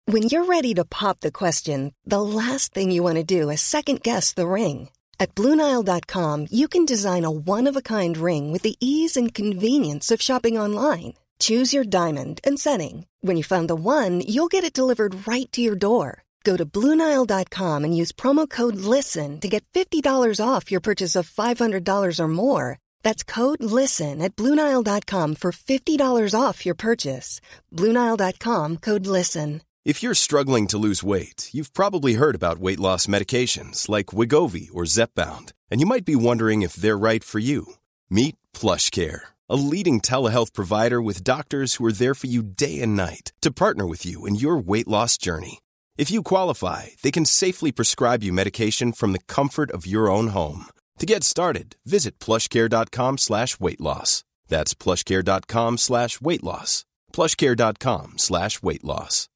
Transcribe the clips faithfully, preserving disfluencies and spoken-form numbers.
When you're ready to pop the question, the last thing you want to do is second-guess the ring. At Blue Nile dot com, you can design a one-of-a-kind ring with the ease and convenience of shopping online. Choose your diamond and setting. When you find the one, you'll get it delivered right to your door. Go to Blue Nile dot com and use promo code LISTEN to get fifty dollars off your purchase of five hundred dollars or more. That's code LISTEN at Blue Nile dot com for fifty dollars off your purchase. Blue Nile dot com, code LISTEN. If you're struggling to lose weight, you've probably heard about weight loss medications like Wegovy or Zepbound, and you might be wondering if they're right for you. Meet PlushCare, a leading telehealth provider with doctors who are there for you day and night to partner with you in your weight loss journey. If you qualify, they can safely prescribe you medication from the comfort of your own home. To get started, visit plushcare.com slash weight loss. That's plushcare.com slash weight loss. plushcare.com slash weight loss.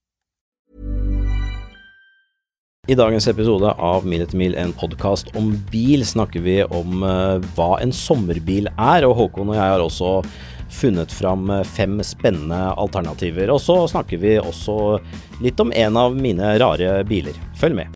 I dagens episode av Mil etter mil, en podcast om bil, snakker vi om uh, hva en sommerbil er, og Håkon og jeg har også funnet fram fem spennende alternativer, og så snakker vi også litt om en av mine rare biler. Følg med!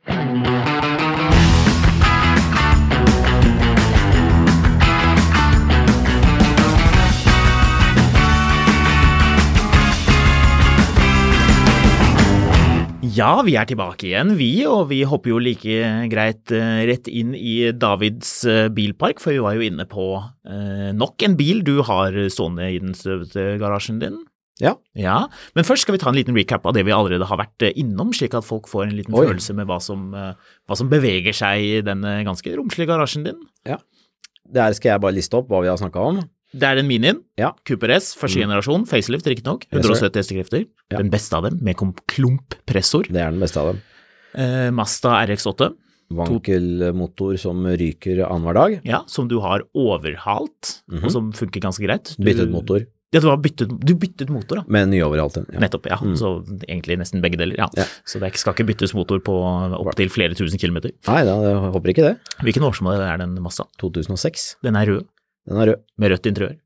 Ja, vi er tilbake igjen, vi, og vi hopper jo like greit uh, rett inn i Davids uh, bilpark, for vi var jo inne på uh, nok en bil du har stående i den støvete garasjen din. Ja. Ja, men først skal vi ta en liten recap av det vi allerede har vært uh, innom, slik at folk får en liten Oi. følelse med hva som, uh, hva som beveger seg i denne ganske romslige garasjen din. Ja, det her skal jeg bare liste opp hva vi har snakket om. Det er den Minien, ja. Cooper S, første mm. generasjon, facelift, riktig nok, hundre og sytti hestekrefter, ja. Den beste av dem, med klumppressor. Det er den beste av dem. Eh, Mazda R X åtte. Vankelmotor som ryker annenhver dag. Ja, som du har overhalt, mm-hmm. og som funker ganske greit. Du, byttet motor. Ja, du har byttet, du byttet motor da. Med ny overhalte. Ja. Nettopp, ja. Mm. Så egentlig nesten begge deler, ja. ja. Så det skal ikke byttes motor på opp til flere tusen kilometer. Nei, da, jeg håper ikke det. Hvilken årsmodell er den Mazda? to tusen og seks. Den er rød. Den er rød. Med rødt interiør.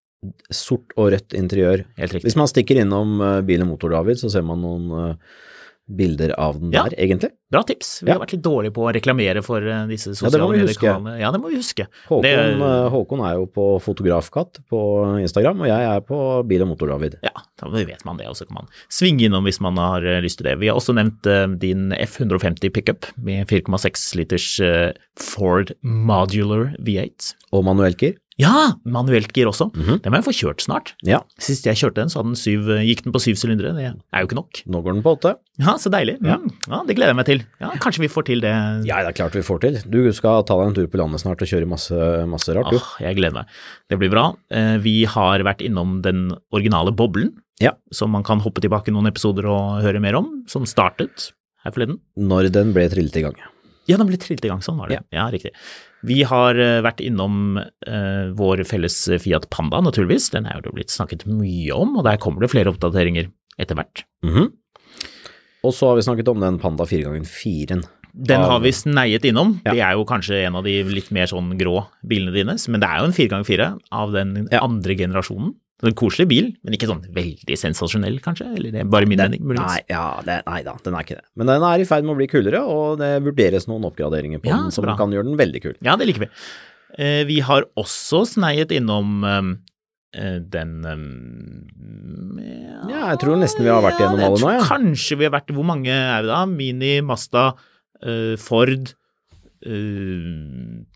Sort og rødt interiør. Helt riktig. Hvis man stikker innom uh, Bil og Motor, David, så ser man noen uh, bilder av den ja. der, egentlig. Bra tips. Vi ja. har vært litt dårlige på å reklamere for uh, disse sosiale mediekanalene. Ja, det må vi huske. Håkon, det, uh, Håkon er jo på Fotografkatt på Instagram, og jeg er på Bil og Motor, David. Ja, da vet man det, og så kan man svinge innom hvis man har uh, lyst til det. Vi har også nevnt uh, din F one femti pickup med fire komma seks liters uh, Ford Modular V eight. Og manuelgir. Ja, manuelt gir også. Mm-hmm. Den må jeg få kjørt snart. Ja. Sist jeg kjørte den, så hadde den syv, gikk den på syv sylindere. Det er jo ikke nok. Nå går den på åtte. Ja, så deilig. Ja. Ja, det gleder jeg meg til. Ja, kanskje vi får til det. Ja, det er klart vi får til. Du skal ta deg en tur på landet snart og kjøre masse, masse rart. Åh, jeg gleder meg. Det blir bra. Vi har vært innom den originale boblen, ja. som man kan hoppe tilbake noen episoder og høre mer om, som startet her forleden. Når den ble trillet i gang. Ja, den ble trillet i gang, sånn var det. Ja, ja riktig. Vi har vært innom uh, vår felles Fiat Panda, naturligvis. Den er jo blitt snakket mye om, og der kommer det flere oppdateringer etter hvert. Mm-hmm. Og så har vi snakket om den Panda fire ganger fire. Den har vi sneiet innom. Ja. Det er jo kanskje en av de litt mer sånn grå bilene dine, men det er jo en fire ganger fire av den ja. andre generasjonen. Det er en koselig bil, men ikke sånn veldig sensasjonell, kanskje? Eller det er bare min mening? Nei, ja, det, nei da, den er ikke det. Men den er i ferd med å bli kulere, og det vurderes noen oppgraderinger på ja, den som bra. Kan gjøre den veldig kul. Ja, det liker vi. Eh, vi har også sneiet innom um, den um, ja, ja, jeg tror nesten vi har vært gjennom ja, alle nå, ja. Kanskje vi har vært, hvor mange er det da? Mini, Mazda, uh, Ford, uh,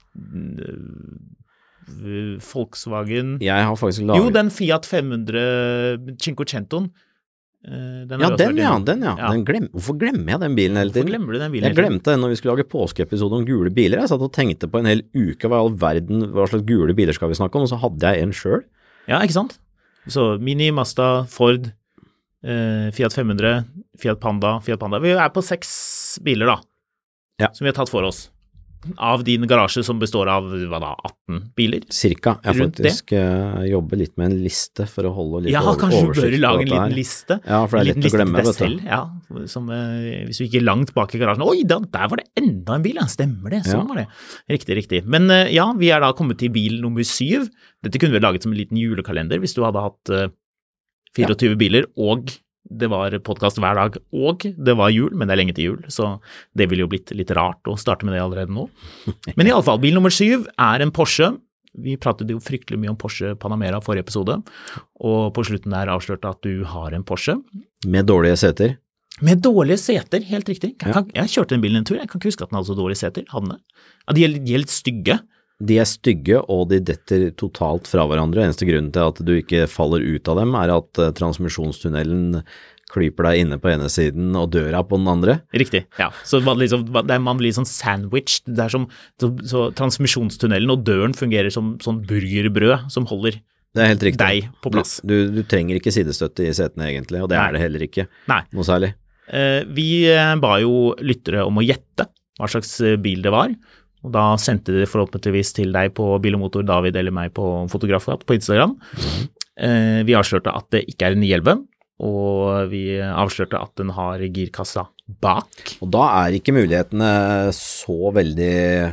Volkswagen. Jeg har faktisk laget. Jo, den Fiat fem hundre Cinquecentoen. Den ja, den ja, den ja. ja. Den glem, hvorfor glemmer jeg den bilen hele tiden? Hvorfor glemmer du den bilen jeg glemte den når vi skulle lage påskeepisode om gule biler. Jeg satt og tenkte på en hel uke hva i all verden, hva slags gule biler skal vi snakke om, og så hadde jeg en selv. Ja, ikke sant? Så Mini, Mazda, Ford, eh, Fiat fem hundre, Fiat Panda, Fiat Panda. Vi er på seks biler da, ja. som vi har tatt for oss. Av din garasje som består av, hva da, atten biler? Cirka. Jeg har faktisk uh, jobber litt med en liste for å holde litt ja, over, kanskje oversikt. Du bør lage en liten liste. Ja, for det er lett å glemme, vet du. Selv, ja, som, uh, hvis du ikke er langt bak i garasjen. Oi, da, der var det enda en bil, ja, stemmer det, sånn ja. Var det. Riktig, riktig. Men uh, ja, vi er da kommet til bil nummer syv. Dette kunne vi laget som en liten julekalender, hvis du hadde hatt uh, fireogtyve ja. Biler og det var podcast hver dag, og det var jul, men det er lenge til jul, så det ville jo blitt litt rart å starte med det allerede nå. Men i alle fall, bil nummer syv er en Porsche. Vi pratet jo fryktelig mye om Porsche Panamera forrige episode, og på slutten der avslørte at du har en Porsche. Med dårlige seter. Med dårlige seter, helt riktig. Jeg, kan, jeg kjørte den bilen en tur, jeg kan ikke huske at den hadde så dårlige seter. Hadde den? Ja, de er, de er litt stygge. De er stygge, og de detter totalt fra hverandre. Eneste grunnen til at du ikke faller ut av dem er at uh, transmisjonstunnelen klyper deg inne på ene siden og døra på den andre. Riktig, ja. Så man, liksom, man blir sånn sandwiched. Det er som, så, så transmisjonstunnelen og døren fungerer som sånn burgerbrød som holder det er helt riktig. Deg på plass. Du, du, du trenger ikke sidestøtte i setene egentlig, og det Nei. Er det heller ikke. Nei. Noe særlig. Eh, vi ba jo lyttere om å gjette hva slags bil det var, og da sendte det forhåpentligvis til deg på Bil og Motor, David eller meg på Fotografat på Instagram. Mm. Eh, vi avslørte at det ikke er en ni elleve, og vi avslørte at den har girkassa bak. Og da er ikke mulighetene så veldig...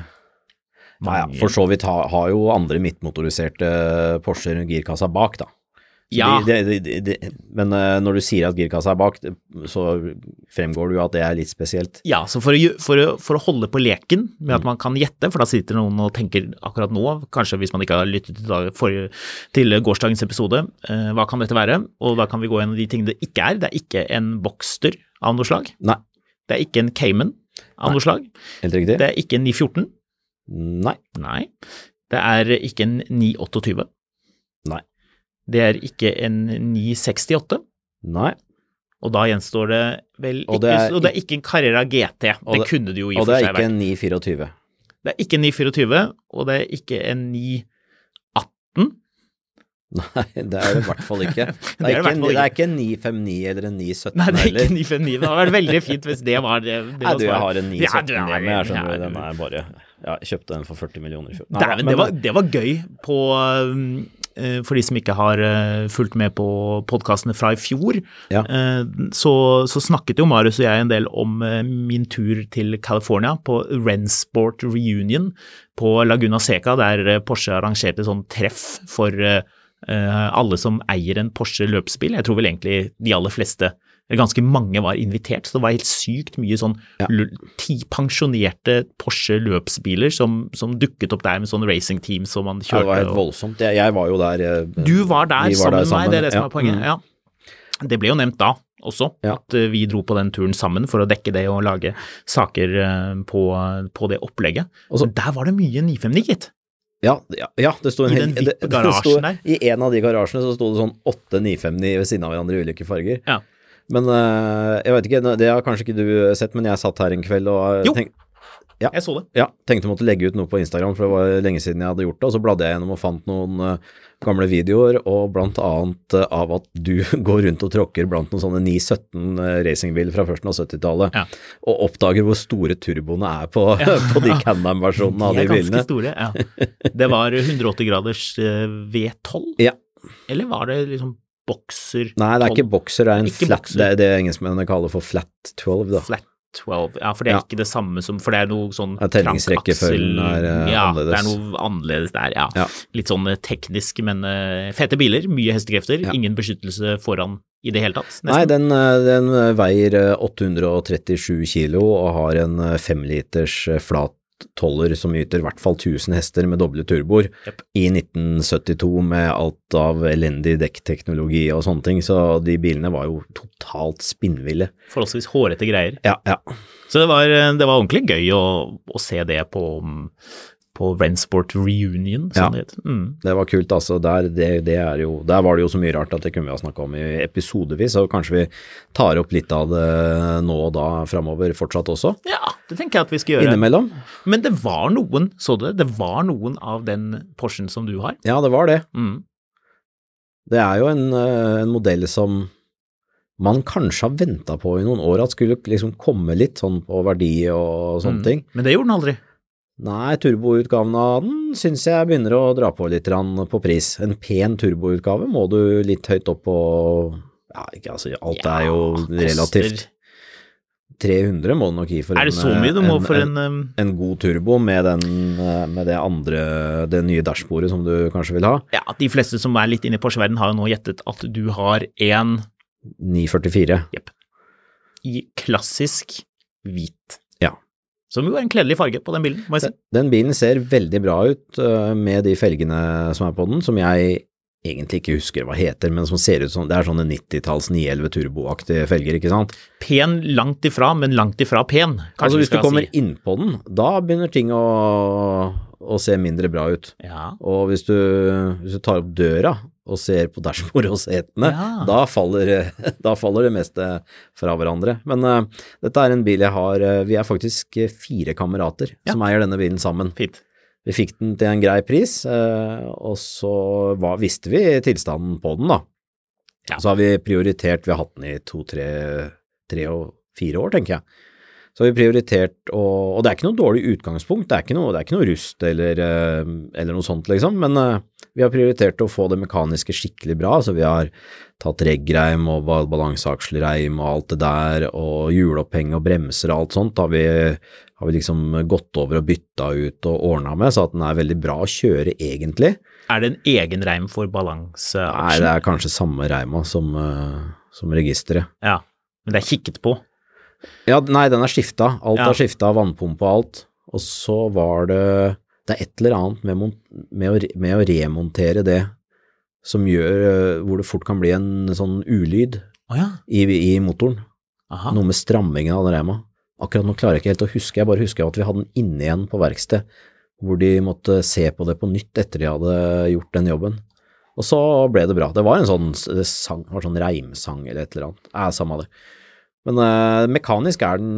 Nei, ja, for så vidt har, har jo andre midtmotoriserte Porscher girkassa bak da. Ja. De, de, de, de, men uh, når du sier at girkassa er bak, så fremgår det jo at det er litt spesielt. Ja, så for å, for å, for å holde på leken med at man kan gjette, for da sitter noen og tenker akkurat nå, kanskje hvis man ikke har lyttet til, dag, for, til gårsdagens episode, uh, hva kan dette være? Og da kan vi gå gjennom de tingene det ikke er. Det er ikke en Boxster av noe slag. Nei. Det er ikke en Cayman av Nei. Noe slag. Helt riktig. Det er ikke en ni fjorten. Nei. Nei. Det er ikke en ni tjueåtte. Nei. Det er ikke en ni sekstiåtte. Nei. Og da gjenstår det vel ikke, og det er, og det er ikke en Carrera G T. Det, det kunne det jo i og for seg Og det er vært. ikke en ni fireogtyve. Det er ikke en ni fireogtyve, og det er ikke en ni atten. Nei, det er det i hvert fall ikke. Det er, det er, ikke, en, det er ikke en ni femtini eller en ni sytten. Nei, det er ikke en ni femtini. Det hadde vært veldig fint hvis det var det. det Nei, var du, jeg har en ni sytten ja, hjemme, jeg skjønner ja, den er bare, ja, jeg kjøpte den for førti millioner i fjor. Nei, det, men, det, var, det var gøy på, uh, for de som ikke har uh, fulgt med på podcastene fra i fjor, ja. uh, så, så snakket jo Marius og jeg en del om uh, min tur til California på Rennsport Reunion på Laguna Seca, der uh, Porsche arrangerte sånn treff for uh, Uh, alle som eier en Porsche løpsbil. Jeg tror vel egentlig de aller fleste, ganske mange var invitert, så det var helt sykt mye sånn ja. ti pensjonerte Porsche løpsbiler som, som dukket opp der med sånn racing team som man kjørte. Ja, det var helt voldsomt. Jeg, jeg var jo der. Jeg, du var der, var sammen, der sammen med meg, det er det som ja. er poenget. Ja. Det ble jo nevnt da også, ja. at uh, vi dro på den turen sammen for å dekke det og lage saker uh, på, på det opplegget. Også, så der var det mye ni femtini, gitt. Ja, ja, ja, det stod en I den hel, vippe garasjen der. I en av de garasjene så stod det sånn åtte ni femti ved siden av hverandre i ulike farger. Ja. Men uh, jeg vet ikke, det har kanskje ikke du sett, men jeg satt her en kveld og jo, tenk, ja, jeg så det. Ja, tenkte måtte legge ut noe på Instagram, for det var lenge siden jeg hadde gjort det, og så bladde jeg gjennom og fant noen uh, gamle videoer, og blant annet uh, av at du går rundt og tråkker blant noen sånne ni sytten uh, racingbiler fra førsten av syttitallet, ja. og oppdager hvor store turboene er på, ja. på de Can-Am-versjonene av de bilene. De er ganske store, ja. Det var hundre åtti graders uh, V tolv? Ja. Eller var det liksom Boxer tolv? Nei, det er ikke Boxer, det er en ikke flat, boxer. det er det engelskmennene kaller for flat tolv da. Flat tolv, ja, for det er ja. ikke det samme som, for det er noe sånn ja, tellingsrekkefølgen er uh, ja, annerledes. Ja, det er noe annerledes der, ja. ja. Litt sånn teknisk, men uh, fete biler, mye hestekrefter, ja. Ingen beskyttelse foran i det hele tatt, nesten. Nei, den, den veier åtte hundre trettisju kilo og har en fem liters flat toller som yter i hvert fall tusen hester med doble turboer yep. i nitten syttito med alt av elendig dekkteknologi og sånne ting, så de bilene var jo totalt spinnville. Forholdsvis hårete greier. Ja, ja. Så det var, det var ordentlig gøy å, å se det på, på Rennsport Reunion, som ja, det heter. Mm. Det var kult, altså. Der, det, det er jo, der var det jo så mye rart at det kunne vi ha snakket om i episodevis, og kanskje vi tar opp litt av det nå og da fremover fortsatt også. Ja, det tenker jeg at vi skal gjøre. Innimellom. Men det var noen, så du det? Det var noen av den Porschen som du har. Ja, det var det. Mm. Det er jo en, en modell som man kanskje har ventet på i noen år, at skulle liksom komme litt sånn på verdi og sånne mm. ting. Men det gjorde den aldri. Nei, turboutgaven av den synes jeg begynner å dra på litt på pris. En pen turboutgave må du litt høyt opp på, ja, ikke, altså, alt ja, er jo relativt. tre hundre må du nok gi for er det en, så mye du må en, for en, en, en god turbo med, den, med det andre, det nye dashbordet som du kanskje vil ha? Ja, de fleste som er litt inne i Porsche-verden har jo nå gjettet at du har en ni førtifire. Jepp. I klassisk hvit. Ja. Som jo er en kledelig farge på den bilen, må jeg si. Den, den bilen ser veldig bra ut uh, med de felgene som er på den, som jeg egentlig ikke husker hva heter, men som ser ut som, det er sånne nittitalls ni elleve turboaktige felger, ikke sant? Pen langt ifra, men langt ifra pen, kanskje altså, hvis vi skal du kommer si. inn på den, da begynner ting å, å se mindre bra ut. Ja. Og hvis du, hvis du tar opp døra og ser på dashbordet og setene, Ja. da, faller, da faller det meste fra hverandre. Men uh, dette er en bil jeg har, uh, vi er faktisk fire kamerater Ja. som eier denne bilen sammen. Fint. Vi fikk den til en grei pris, uh, og så var, visste vi tilstanden på den da. Ja. Så har vi prioritert, vi har hatt den i to, tre, tre og fire år, tenker jeg. Så har vi prioritert, og, og det er ikke noe dårlig utgangspunkt, det er ikke noe, det er ikke noe rust eller, uh, eller noe sånt liksom, men uh, vi har prioritert å få det mekaniske skikkelig bra, så vi har tatt reggreim og balanseakselreim og alt det der, og hjuloppheng og bremser og alt sånt, har vi, har vi liksom gått over og bytta ut og ordnet med, så at den er veldig bra å kjøre egentlig. Er det en egen reim for balanseaksjen? Nei, det er kanskje samme reima som, uh, som registeret. Ja, men det er kikket på. Ja, nei, den er skifta. Alt Ja. er skifta, vannpumpe og alt. Og så var det, det er et eller annet med, med, å, med å remontere det som gjør, hvor det fort kan bli en sånn ulyd Åja, i, i motoren. aha. Noe med strammingen av den rema. Akkurat nå klarer jeg ikke helt å huske, jeg bare husker at vi hadde den inne igjen på verksted, hvor de måtte se på det på nytt etter de hadde gjort den jobben. Og så ble det bra. Det var en sånn, det sang, var sånn reimsang eller et eller annet. Ja, samme det. Men uh, mekanisk er den,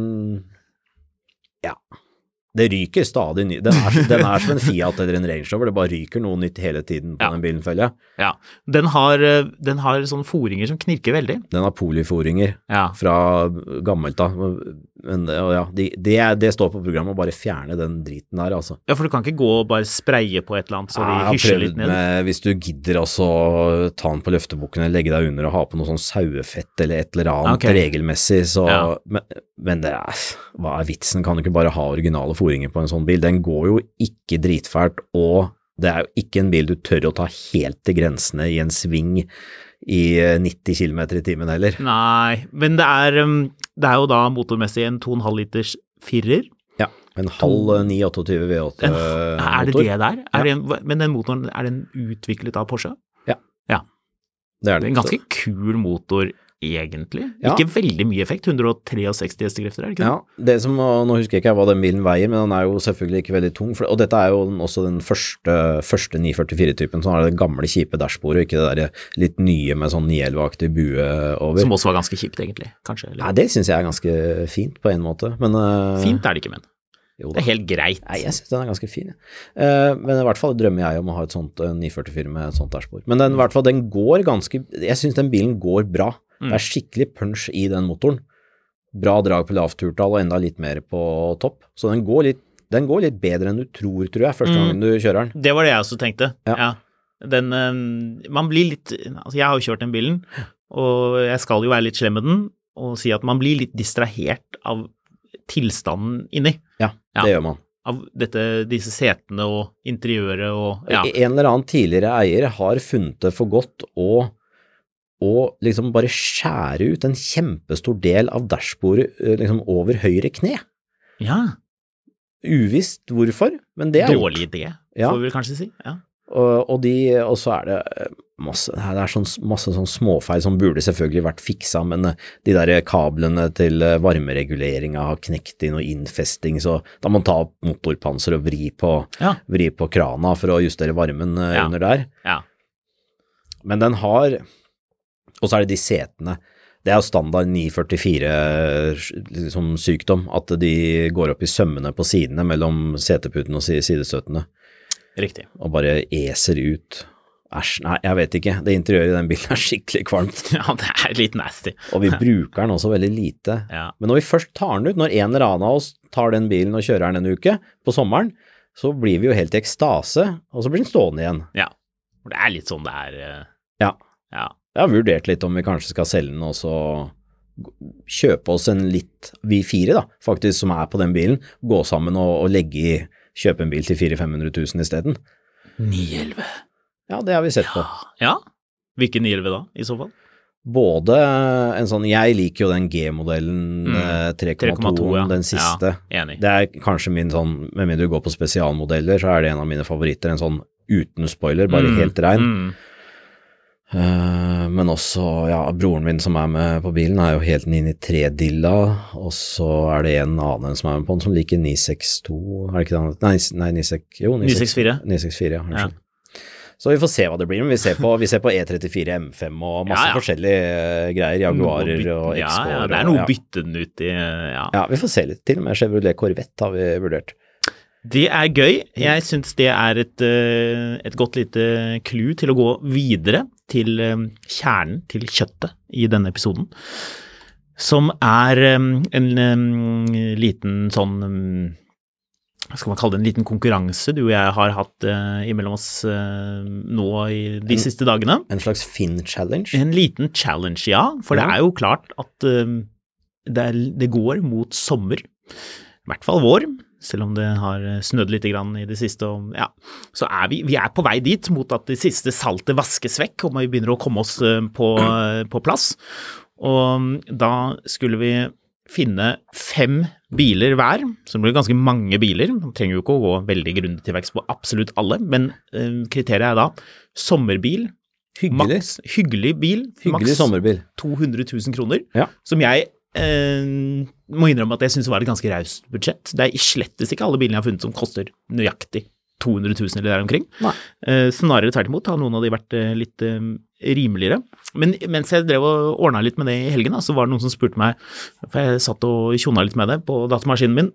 ja, det ryker stadig ny. Den er, den er som en Fiat eller en Range Rover, det bare ryker noe nytt hele tiden på Ja. den bilen, føler jeg. Ja, den har, eh, den har sånne foringer som knirker veldig. Den har polyforinger Ja, fra gammelt da, men det, og ja, de, det, det står på programmet å bare fjerne den driten der, altså. ja for du kan ikke gå og bare spreie på et eller annet så de Jeg har hysjer prøvd litt ned. med, hvis du gidder også ta den på løftebukken eller legge deg under og ha på noe sånn sauefett eller et eller annet Ok. regelmessig, så, Ja. men, men det er, hva er vitsen? Kan du ikke bare ha originale foringer på en sånn bil? Den går jo ikke dritfælt, og det er jo ikke en bil du tør å ta helt til grensene i en sving i nitti kilometer i timen heller. Nei, men det er, um, det er jo da motormessig en to komma fem liters firer. Ja, en halv ni tjueåtte V åtte En, motor. er det det der? Ja. Er det en, men den motoren, er den utviklet av Porsche? Det er Det er den. en ganske kul motor, egentlig. Ja. Ikke veldig mye effekt, hundre og sekstitre hestekrefter, er det ikke Ja, det som, nå husker jeg ikke hva den bilen veier, men den er jo selvfølgelig ikke veldig tung, for, og dette er jo den- også den første, første ni førtifire-typen, så har det gamle kjipe dashbordet, ikke det der litt nye med sånn ni elleve-aktig bue over. det? Som også var ganske kjipt, egentlig, kanskje. Eller? Nei, det synes jeg er ganske fint på en måte, men... øh, Fint er det ikke, men. Jo Det da. er helt greit. Nei, jeg synes den er ganske fin. Ja. Eh, men i hvert fall drømmer jeg om å ha et sånt uh, ni førtifire med et sånt dashbord. Men den, i hvert fall, den går ganske, jeg synes den bilen går bra. Mm. Det er skikkelig punch i den motoren. Bra drag på lavt turtall og enda litt mer på topp. Så den går litt, den går litt bedre enn du tror, tror jeg, første Mm. gangen du kjører den. Det var det jeg også tenkte. Ja. Ja. Den, um, man blir litt, altså jeg har jo kjørt den bilen, og jeg skal jo være litt slem med den, og si at man blir litt distrahert av tilstanden inni, Ja, Ja. det gjør man. av dette, disse setene og interiøret og, ja. En eller annen tidligere eier har funnet det for godt å, å liksom bare skjære ut en kjempestor del av dashbordet uh, liksom over høyre kne. Ja, Uvisst hvorfor, men det er gjort. dårlig idé, Ja. får vi vel kanskje si. Ja. Og, og, de, og så er det masse, det er sånn, masse sånn småfeil som burde selvfølgelig vært fiksa, men de der kablene til varmereguleringa har knekt inn og innfesting, så da må man ta opp motorpanser og vri på, Ja. vri på krana for å justere varmen eh, Ja. under der. Ja. Men den har, og så er det de setene, det er jo standard ni førtifire liksom, sykdom, at de går opp i sømmene på sidene mellom seteputen og si- sidestøttene Riktig. og bare eser ut. Æsj, nei, jeg vet ikke. Det interiøret i den bilen er skikkelig kvalmt, Ja, det er litt nasty. og vi bruker den også veldig lite. Ja. Men når vi først tar den ut, når en eller annen av oss tar den bilen og kjører den en uke på sommeren, så blir vi jo helt i ekstase, og så blir den stående igjen. Ja. For det er litt sånn det er. eh, Ja, Ja. jeg har vurdert litt om vi kanskje skal selge den og så kjøpe oss en litt, vi fire da, faktisk som er på den bilen, gå sammen og, og legge i, kjøpe en bil til fire til fem hundre tusen i stedet. ni elleve. Ja, det har vi sett på. Ja. Hvilken ni elleve da, i så fall? Både en sånn, jeg liker jo den G-modellen mm. tre komma to, ja. Den siste. Ja, enig. Det er kanskje min sånn, med mindre du går på spesialmodeller, så er det en av mine favoritter, en sånn uten spoiler, bare mm. helt rein. Mm. Uh, men også, ja, broren min som er med på bilen er jo helt inn i tre dilla, og så er det en annen som er med på den som liker ni seks to, er det ikke det? Nei, nei ni seks, jo, ni seks fire. ni seks fire, ja. ja. Så vi får se hva det blir, men vi ser på, vi ser på E trettifire M fem og masse ja, ja. forskjellige uh, greier, Jaguarer og X-Core. Ja, ja, det er noe ja. bytte den ut i, ja. Ja, vi får se litt til, med Chevrolet Corvette har vi vurdert. Det er gøy. Jeg synes det er et, et godt lite clue til å gå videre til kjernen, til kjøttet i denne episoden, som er en, en liten sånn, hva skal man kalle det, en liten konkurranse du og jeg har hatt uh, imellom oss uh, nå i de en, siste dagene. En slags Finn-challenge? En liten challenge, ja. For ja. det er jo klart at uh, det, er, det går mot sommer, i hvert fall vår, selv om det har snødd litt grann i det siste. Og, ja. Så er vi, vi er på vei dit mot at det siste saltet vaskes vekk, og vi begynner å komme oss uh, på, uh, på plass. Og da skulle vi finne fem biler hver, som blir ganske mange biler. Man trenger jo ikke å gå veldig grundig til verks på absolutt alle, men uh, kriteriet er da sommerbil, hyggelig, maks, hyggelig bil, hyggelig maks sommerbil. to hundre tusen kroner, ja. som jeg uh, må innrømme at jeg synes det var et ganske raust budsjett. Det er slettes ikke alle bilene jeg har funnet som koster nøyaktig to hundre tusen eller der omkring. Uh, snarere tvert imot har noen av de vært uh, litt uh, rimeligere. Men mens jeg drev og ordnet litt med det i helgen, da, så var det noen som spurte meg, for jeg satt og tjona litt med det på datamaskinen min,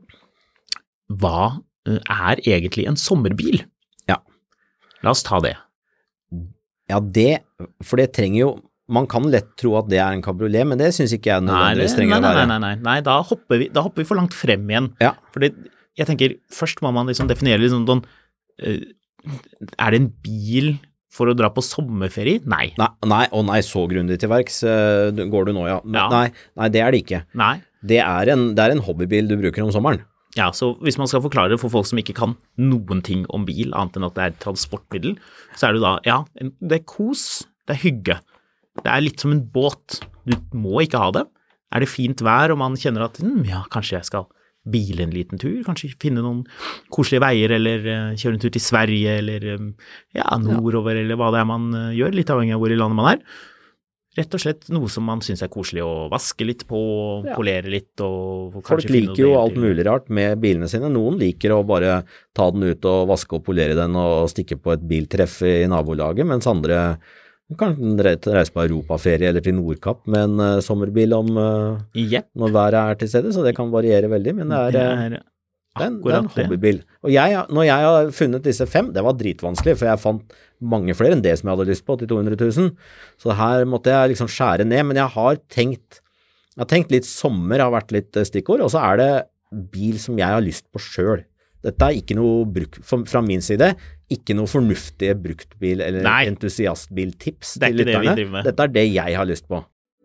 hva uh, er egentlig en sommerbil? Ja. La oss ta det. Ja, det, for det trenger jo, man kan lett tro at det er en cabriolet, men det synes ikke jeg nødvendigvis trenger å være. Nei, nei, nei, nei, nei da, hopper vi, da hopper vi for langt frem igjen. Ja. For det, jeg tenker, først må man liksom definere liksom sånn, uh, er det en bil for å dra på sommerferie? Nei. Nei, nei, og nei, så grundig til verks uh, går du nå, ja. ja. Nei, nei, det er det ikke. Nei. Det er, en, det er en hobbybil du bruker om sommeren. Ja, så hvis man skal forklare for folk som ikke kan noen ting om bil, annet enn at det er et transportmiddel, så er det da, ja, det er kos, det er hygge. Det er litt som en båt. Du må ikke ha det. Er det fint vær, og man kjenner at, hm, ja, kanskje jeg skal bile en liten tur, kanskje finne noen koselige veier, eller uh, kjøre en tur til Sverige, eller um, ja, nordover, eller hva det er man uh, gjør, litt avhengig av hvor i landet man er. Rett og slett noe som man synes er koselig å vaske litt på, ja. polere litt, og kanskje Folk finne liker jo alt mulig rart med bilene sine. Noen liker å bare ta den ut og vaske og polere den og stikke på et biltreff i nabolaget, mens andre kan reise på europaferie eller til Nordkapp med en uh, sommerbil om uh, yep. når været er til stede, så det kan variere veldig, men det er, det er, det er, en, det er en hobbybil. Og jeg, når jeg har funnet disse fem, det var dritvanskelig, for jeg fant mange flere enn det som jeg hadde lyst på, til to hundre tusen, så her måtte jeg liksom skjære ned, men jeg har tenkt, jeg har tenkt litt sommer har vært litt stikkord, og så er det bil som jeg har lyst på selv. Dette er ikke noe bruk, fra min side, ikke noe fornuftige bruktbil eller Nei. entusiastbiltips til lytterne. Dette er det jeg har lyst på.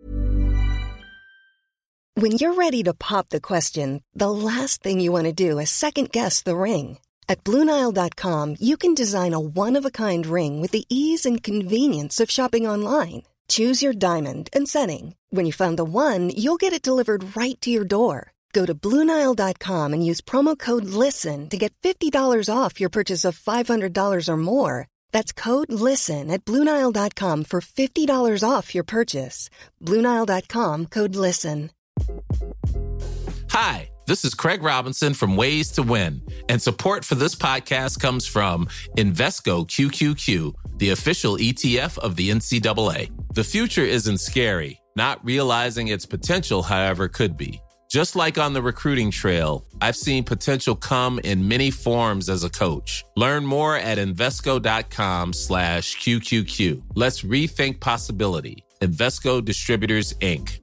When you're ready to pop the question, the last thing you want to do is second guess the ring. At Blue Nile dot com, you can design a one-of-a-kind ring with the ease and convenience of shopping online. Choose your diamond and setting. When you find the one, you'll get it delivered right to your door. Go to Blue Nile dot com and use promo code LISTEN to get fifty dollars off your purchase of five hundred dollars or more. That's code LISTEN at Blue Nile dot com for fifty dollars off your purchase. Blue Nile dot com, code LISTEN. Hi, this is Craig Robinson from Ways to Win, and support for this podcast comes from Invesco Q Q Q, the official E T F of the N C double A. The future isn't scary. Not realizing its potential, however, could be. Just like on the recruiting trail, I've seen potential come in many forms as a coach. Learn more at Invesco.com slash QQQ. Let's rethink possibility. Invesco Distributors, Incorporated.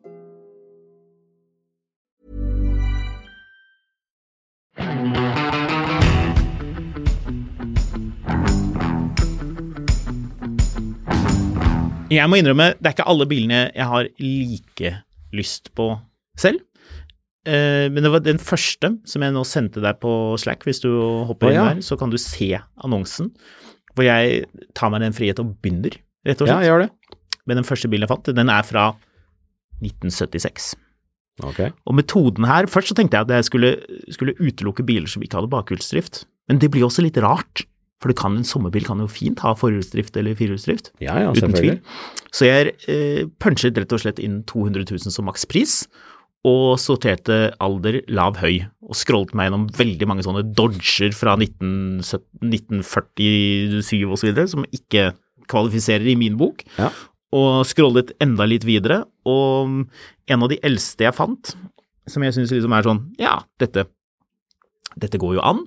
Jeg må innrømme, det er ikke alle bilene jeg har like lyst på selv. Uh, men det var den første som jeg nå sendte deg på Slack. Hvis du hopper oh, ja. inn der, så kan du se annonsen, hvor jeg tar meg den frihet og begynner, rett og slett. Ja, gjør det. med den første bilen jeg fant. Den er fra nitten syttiseks. Ok. Og metoden her, først så tenkte jeg at jeg skulle, skulle utelukke biler som ikke hadde bakhjulsdrift, men det blir også litt rart, for det kan, en sommerbil kan jo fint ha forhjulsdrift eller firehjulsdrift, Ja, ja, uten tvil. selvfølgelig. Så jeg eh, punchet rett og slett inn to hundre tusen som makspris, og sorterte alder, lav, høy, og scrollet meg gjennom veldig mange sånne Dodger fra nitten førtisju og så videre, som ikke kvalifiserer i min bok, Ja. og scrollet enda litt videre, og en av de eldste jeg fant, som jeg synes liksom er sånn, ja, dette, dette går jo an,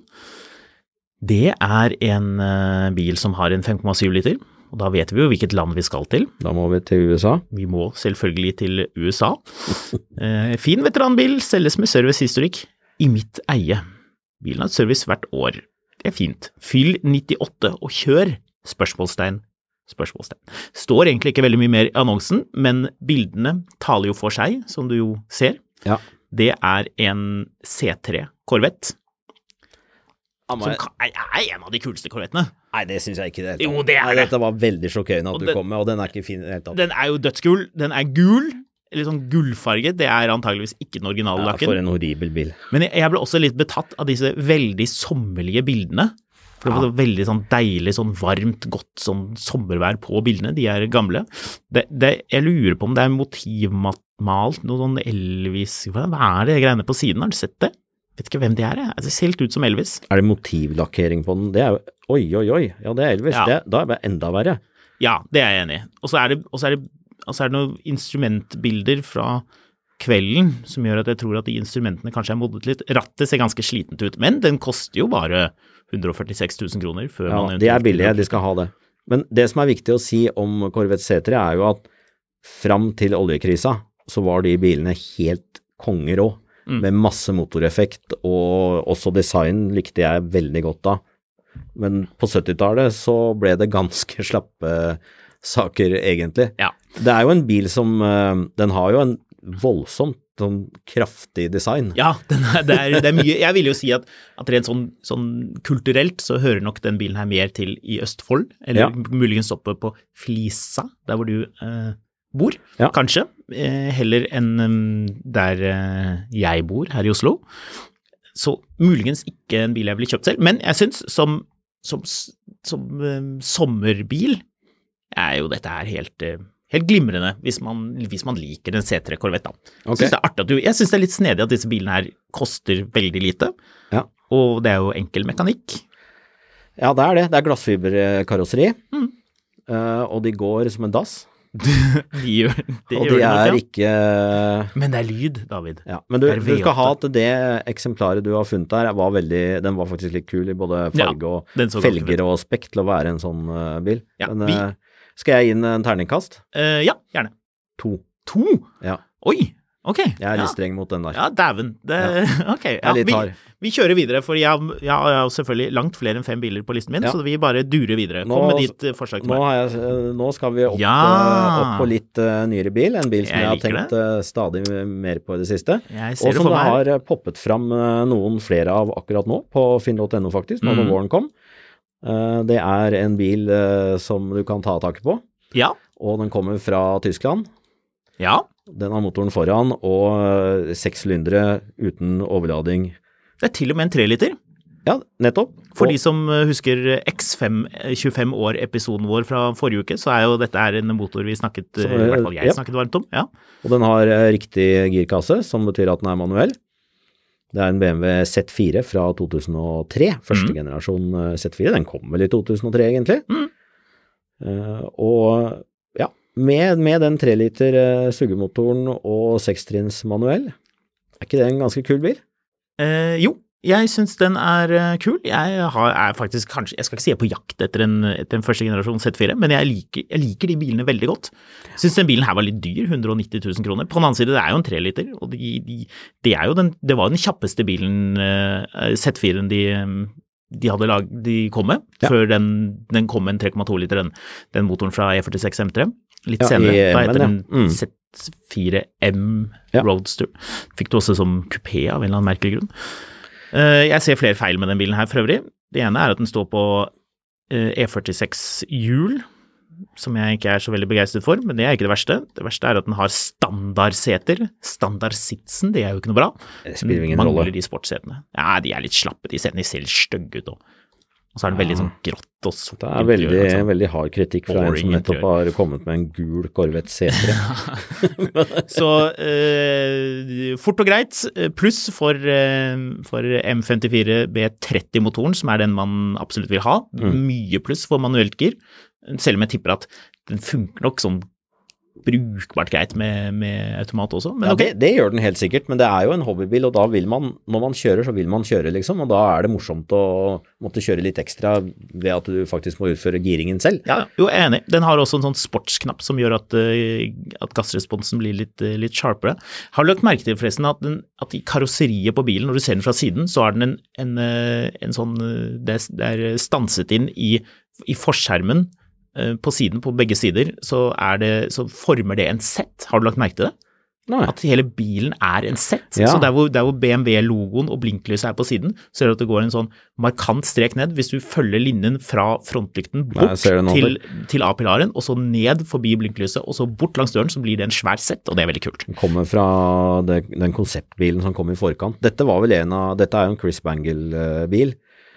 det er en uh, bil som har en fem komma syv liter, og da vet vi jo hvilket land vi skal til. Da må vi til U S A. Vi må selvfølgelig til U S A. Eh, fin veteranbil, selges med servicehistorikk i mitt eie. Bilen har service hvert år. Det er fint. Fyll nittiåtte og kjør, spørsmålstegn, spørsmålstegn. Står egentlig ikke veldig mye mer i annonsen, men bildene taler jo for seg, som du jo ser. Ja. Det er en C tre Corvette, Amma, som kan- er er en av de kuleste Corvettene. Nei, det synes jeg ikke det. Jo, det er Nei, det. Dette var veldig sjokkerende at Og du den- kom med, og den er ikke fin i det hele tatt. Den er jo dødsgul, den er gul, eller sånn gullfarget, det er antageligvis ikke den originale Ja, lakken. for en horribel bil. Men jeg, jeg ble også litt betatt av disse veldig sommerlige bildene. For det var veldig sånn deilig, sånn varmt, godt sånn sommervær på bildene. De er gamle. Det, det, jeg lurer på om det er motivmalt, noe sånn Elvis, hva er det greiene på siden? Har du sett det? Vet ikke hvem det er, jeg. Det ser helt ut som Elvis. Er det motivlakkering på den? Det er jo, oi, oi, oi, ja det er Elvis. Ja. Det, da er det enda verre. Ja, det er jeg enig i. Og så er det, og så er det, og så er det noen instrumentbilder fra kvelden som gjør at jeg tror at de instrumentene kanskje er moddet litt. Rattet ser ganske slitent ut, men den koster jo bare hundre og førtiseks tusen kroner før Ja, man de er billige, de skal ha det. Men det som er viktig å si om Corvette C tre er jo at fram til oljekrisa så var de bilene helt konger også, Mm. med masse motoreffekt, og også design likte jeg veldig godt da. Men på syttitallet så ble det ganske slappe saker egentlig. Ja. Det er jo en bil som, øh, den har jo en voldsomt sånn kraftig design. Ja, den er, det, er, det er mye. Jeg vil jo si at, at rent sånn, sånn kulturelt så hører nok den bilen her mer til i Østfold, eller Ja. muligens oppe på Flisa, der hvor du eh, bor, Ja. kanskje, eh, heller enn um, der eh, jeg bor, her i Oslo. Så muligens ikke en bil jeg ville kjøpt selv, men jeg synes som, som, som eh, sommerbil er jo dette her helt... Eh, Helt glimrende hvis man, hvis man liker en C tre Corvette. Da. Ok. Jeg synes det er artig at du, jeg synes det er litt snedig at disse bilene her koster veldig lite, Ja. og det er jo enkel mekanikk. Ja, det er det. Det er glassfiberkarosseri, Mm. uh, og de går som en dass. De gjør, det og gjør de nok, er ja. ikke Men det er lyd, David. ja. Men du, Det er du skal V åtte. ha at det eksemplaret du har funnet der var veldig, den var faktisk litt kul i både farge Ja, og den så ganske felger og spekk til å være en sånn uh, bil. Ja, Men vi- uh, skal jeg inn en terningkast? Eh, ja, gjerne. To. To? Ja, Oi, ok. jeg er ja. litt streng mot den der. Ja, dæven. Det, ok. Jeg Ja, er litt vi, hard. vi kjører videre, for jeg, jeg, jeg har jo selvfølgelig langt flere enn fem biler på listen min, Ja. så vi bare durer videre. Kom Nå- med ditt eh, forslag til Nå, meg. har jeg, uh, nå skal vi opp, Ja. uh, opp på litt uh, nyere bil, en bil som Jeg jeg, har liker tenkt uh, stadig mer på i det siste. Jeg ser Og det som for det meg her. har uh, poppet fram uh, noen flere av akkurat nå, på finn punktum no faktisk, nå når Mm. våren kom. Uh, det er en bil uh, som du kan ta tak på, Ja, og den kommer fra Tyskland. ja. Den har motoren foran og uh, seks sylindere uten overlading. Det er til og med en tre liter. Ja, nettopp. For og, de som uh, husker X fem, uh, tjuefem år-episoden vår fra forrige uke, så er jo dette her en motor vi snakket, uh, Så, i hvert fall jeg ja. snakket varmt om. Ja. og den har uh, riktig girkasse, som betyr at den er manuell. Det er en B M W Z fire fra to tusen og tre, første Mm. generasjon uh, Z fire. Den kom vel i to tusen og tre egentlig. Mm. Uh, og ja, med, med den tre liter uh, sugemotoren og sekstrinns manuell, er ikke det en ganske kul bil? Eh, jo, jeg synes den er uh, kul. Jeg har, er faktisk kanskje, jeg skal ikke si jeg er på jakt etter en, etter en første generasjon Z fire, men jeg liker, jeg liker de bilene veldig godt. Jeg synes den bilen her var litt dyr, hundre og nitti tusen kroner. På den annen side, det er jo en tre liter, og de, de, det, er jo den, det var jo den kjappeste bilen uh, Z firen de, um, de hadde lag, de kom med, Ja. før den, den kom med en tre komma to liter, den, den motoren fra E førtiseks M tre. Litt Ja, senere, i da M-en, heter ja. den Mm. Z fire M Ja. Roadster. Fikk du også som kupé av en eller annen merkelig grunn. Eh, jeg ser flere feil med den bilen her for øvrig. Det ene er at den står på eh, E førtiseks hjul. som jeg ikke er så veldig begeistret for, men det er ikke det verste. Det verste er at den har standardseter. Standardsitsen, det er jo ikke noe bra. Det spiller ingen rolle. rolle. Mangler de sportsetene. Ja, de er litt slappe, de setene, de ser litt stygge ut også. Og så er det veldig sånn grått og sort. Det er veldig, altså. veldig hard kritikk fra en som nettopp har kommet med en gul Corvette C tre. Så eh, fort og greit, pluss for, eh, for M femtifire B tretti-motoren, som er den man absolutt vil ha. Mm. Mye pluss for manuelt gir, selv om jeg tipper at den funker nok sånn brukbart greit med, med automat også. Men ja, okay. det, det gjør den helt sikkert, men det er jo en hobbybil, og da vil man, når man kjører, så vil man kjøre liksom, og da er det morsomt å måtte kjøre litt ekstra ved at du faktisk må utføre giringen selv. Ja, jo, jeg er enig. Den har også en sånn sportsknapp som gjør at, at gassresponsen blir litt, litt sharpere. Har du lagt merke til forresten at, den, at i karosseriet på bilen, når du ser den fra siden, så er den en, en, en sånn, det er stanset inn i, i forskjermen på siden, på begge sider, så, er det, så former det en sett. Har du lagt merke til det? Nei. At hele bilen er en sett. Ja. Så der hvor, der hvor B M W-logoen og blinklyset er på siden, så ser du at det går en sånn markant strek ned. Hvis du følger linjen fra frontlykten bort Nei, til, til A-pilaren, og så ned forbi blinklyset, og så bort langs døren, så blir det en svær sett, og det er veldig kult. Den kommer fra det, den konseptbilen som kom i forkant. Dette var vel en av, dette er jo en Chris Bangle-bil.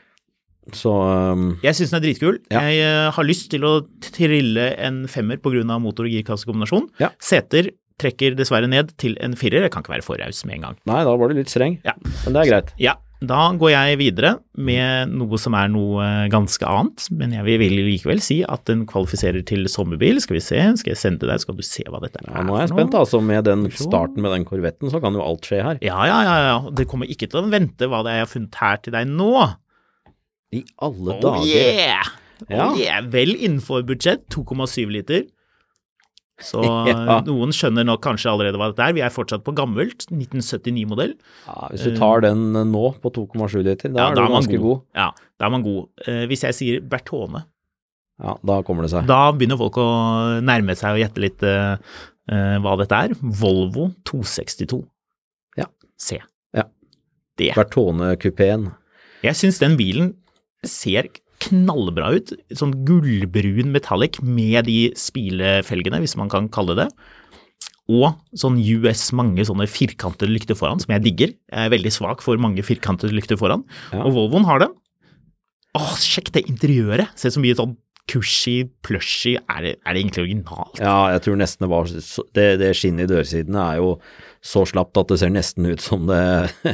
Så um, jeg synes den er dritkul. Ja. Jeg uh, har lyst til å trille en femmer på grunn av motor- og girkassekombinasjon. Ja. Seter trekker dessverre ned til en firer. Jeg kan ikke være for raus med en gang. Nei, da var du litt streng, ja. Men det er greit. Ja, da går jeg videre med noe som er noe ganske annet, men jeg vil likevel si at den kvalifiserer til sommerbil. Skal vi se, skal jeg sende deg, skal du se hva dette er. Ja, nå er jeg spent altså, med den starten med den Corvetten, så kan jo alt skje her. Ja, ja, ja, ja. Det kommer ikke til å vente hva det er jeg har funnet her til deg nå. I alle oh, dager. Yeah. Ja. Oh yeah! Vel innenfor budsjett, to komma syv liter. Så ja. Noen skjønner nok kanskje allerede hva dette er. Vi er fortsatt på gammelt, nitten syttini-modell. Ja, hvis du tar den nå på to komma sju liter, da ja, er du ganske god. god. Ja, da er man god. Uh, hvis jeg sier Bertone, ja, da kommer det seg. Da begynner folk å nærme seg og gjette litt uh, uh, hva dette er. Volvo to sekstito. Ja. C. Ja. Det. Bertone-kupeen. Jeg synes den bilen ser knallbra ut, sånn gullbrun metallic med de spilefelgene, hvis man kan kalle det, og sånn U S mange sånne firkantede lykter foran, som jeg digger. Jeg er veldig svak for mange firkantede lykter foran, ja. Og Volvoen har det. Åh, sjekk det interiøret, ser så mye sånn cushy, plushy, er det, er det egentlig originalt? Ja, jeg tror nesten det var, det, det skinnet i dørsidene er jo så slapt at det ser nesten ut som det...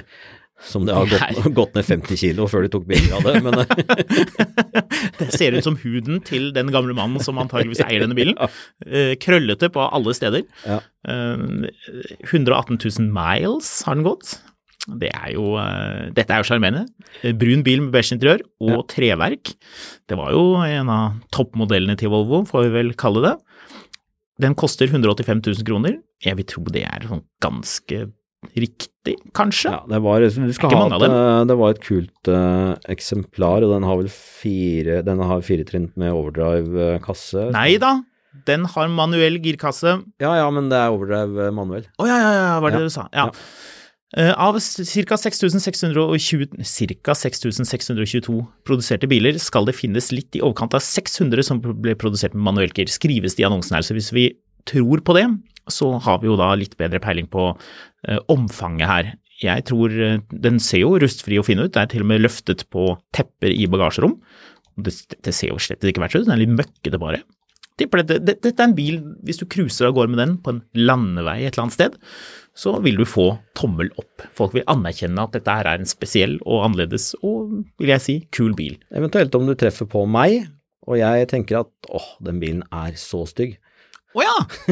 Som det har gått, gått ned femti kilo før de tok bilder av det, men... Det ser ut som huden til den gamle mannen som antageligvis eier denne bilen. Uh, krøllete på alle steder. Ja. Uh, hundre og atten tusen miles har den gått. Det er jo, uh, dette er jo charmerende. Brun bil med beige interiør og ja. Treverk. Det var jo en av toppmodellene til Volvo, får vi vel kalle det. Den koster hundre og åttifem tusen kroner. Jeg vil tro det er sånn ganske... riktig, kanskje? Ja, det var, du skal ha et, det var et kult uh, eksemplar, og den har vel fire, den har fire trinn med overdrive-kasse. Nei da, den har manuell girkasse. Ja, ja, men det er overdrive manuell. Å oh, ja, ja, ja, hva er det ja. du sa? Ja. ja. Uh, av ca. seks tusen seks hundre tjue, cirka seks tusen seks hundre tjueto produserte biler skal det finnes litt i overkant av seks hundre som ble produsert med manuell gir, skrives det i annonsen her, så hvis vi tror på det, så har vi jo da litt bedre peiling på uh, omfanget her. Jeg tror uh, den ser jo rustfri å finne ut, det er til og med løftet på tepper i bagasjerom. Det, det ser jo slett ikke verdt ut, den er litt møkkete bare. Dette det, det, det er en bil, hvis du cruiser og går med den på en landevei et eller annet sted, så vil du få tommel opp. Folk vil anerkjenne at dette her er en spesiell og annerledes og, vil jeg si, kul bil. Eventuelt om du treffer på meg, og jeg tenker at, åh, den bilen er så stygg. Åja,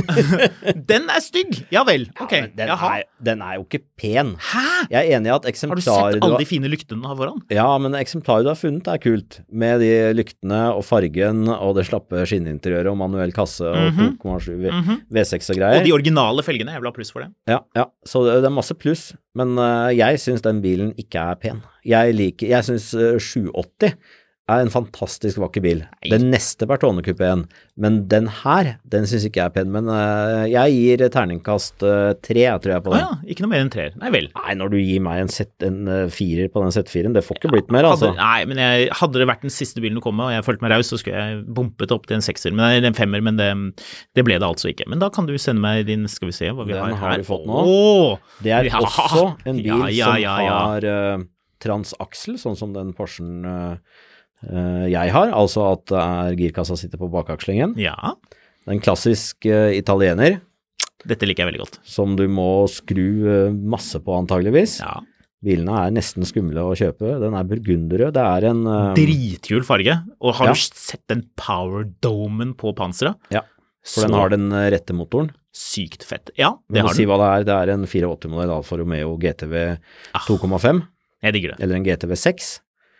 den er stygg, ja vel, ok. Ja, den, er, den er jo ikke pen. Hæ? Jeg er enig i at eksemplaret... Har du sett alle de fine lyktene du har foran? Ja, men eksemplaret du har funnet er kult, med de lyktene og fargen og det slappe skinninteriøret og manuell kasse og mm-hmm. to komma sju mm-hmm. V seks og greier. Og de originale felgene, jeg vil ha pluss for det. Ja, ja, så det er masse pluss, men uh, jeg synes den bilen ikke er pen. Jeg liker, jeg synes uh, sju åtti er en fantastisk vakker bil. Nei. Den neste Bertone-kupéen, men den her, den synes ikke jeg er pen, men uh, jeg gir terningkast uh, tre, jeg tror jeg på den. Ah, ja, ikke noe mer enn tre. Nei vel. Nei, når du gir meg en, set, en uh, firer på den Z-firen, det får ikke blitt mer, altså. Hadde, nei, men jeg, hadde det vært den siste bilen du kom med, og jeg følte meg raus, så skulle jeg bumpet opp til en sekser, men, en femmer, men det, det ble det altså ikke. Men da kan du sende meg din, skal vi se hva vi den har her. Den har vi fått nå. Åh! Det er ja. også en bil ja, ja, ja, ja. som har uh, transaksel, sånn som den Porschen uh, Uh, jeg har, altså at det er girkassa sitter på bakakslingen. Ja. Det er en klassisk uh, italiener. Dette liker jeg veldig godt. Som du må skru uh, masse på antageligvis. Ja. Bilene er nesten skumle å kjøpe. Den er burgunderød. Det er en... Uh, Dritkul farge. Og har ja. du sett den power-domen på panseret? Ja, for Så den har den uh, rette motoren. Sykt fett. Ja, det har den. Si hva det er. Det er en fire åtti-modell Alfa Romeo G T V ah, to komma fem. Jeg digger det. Eller en G T V seks.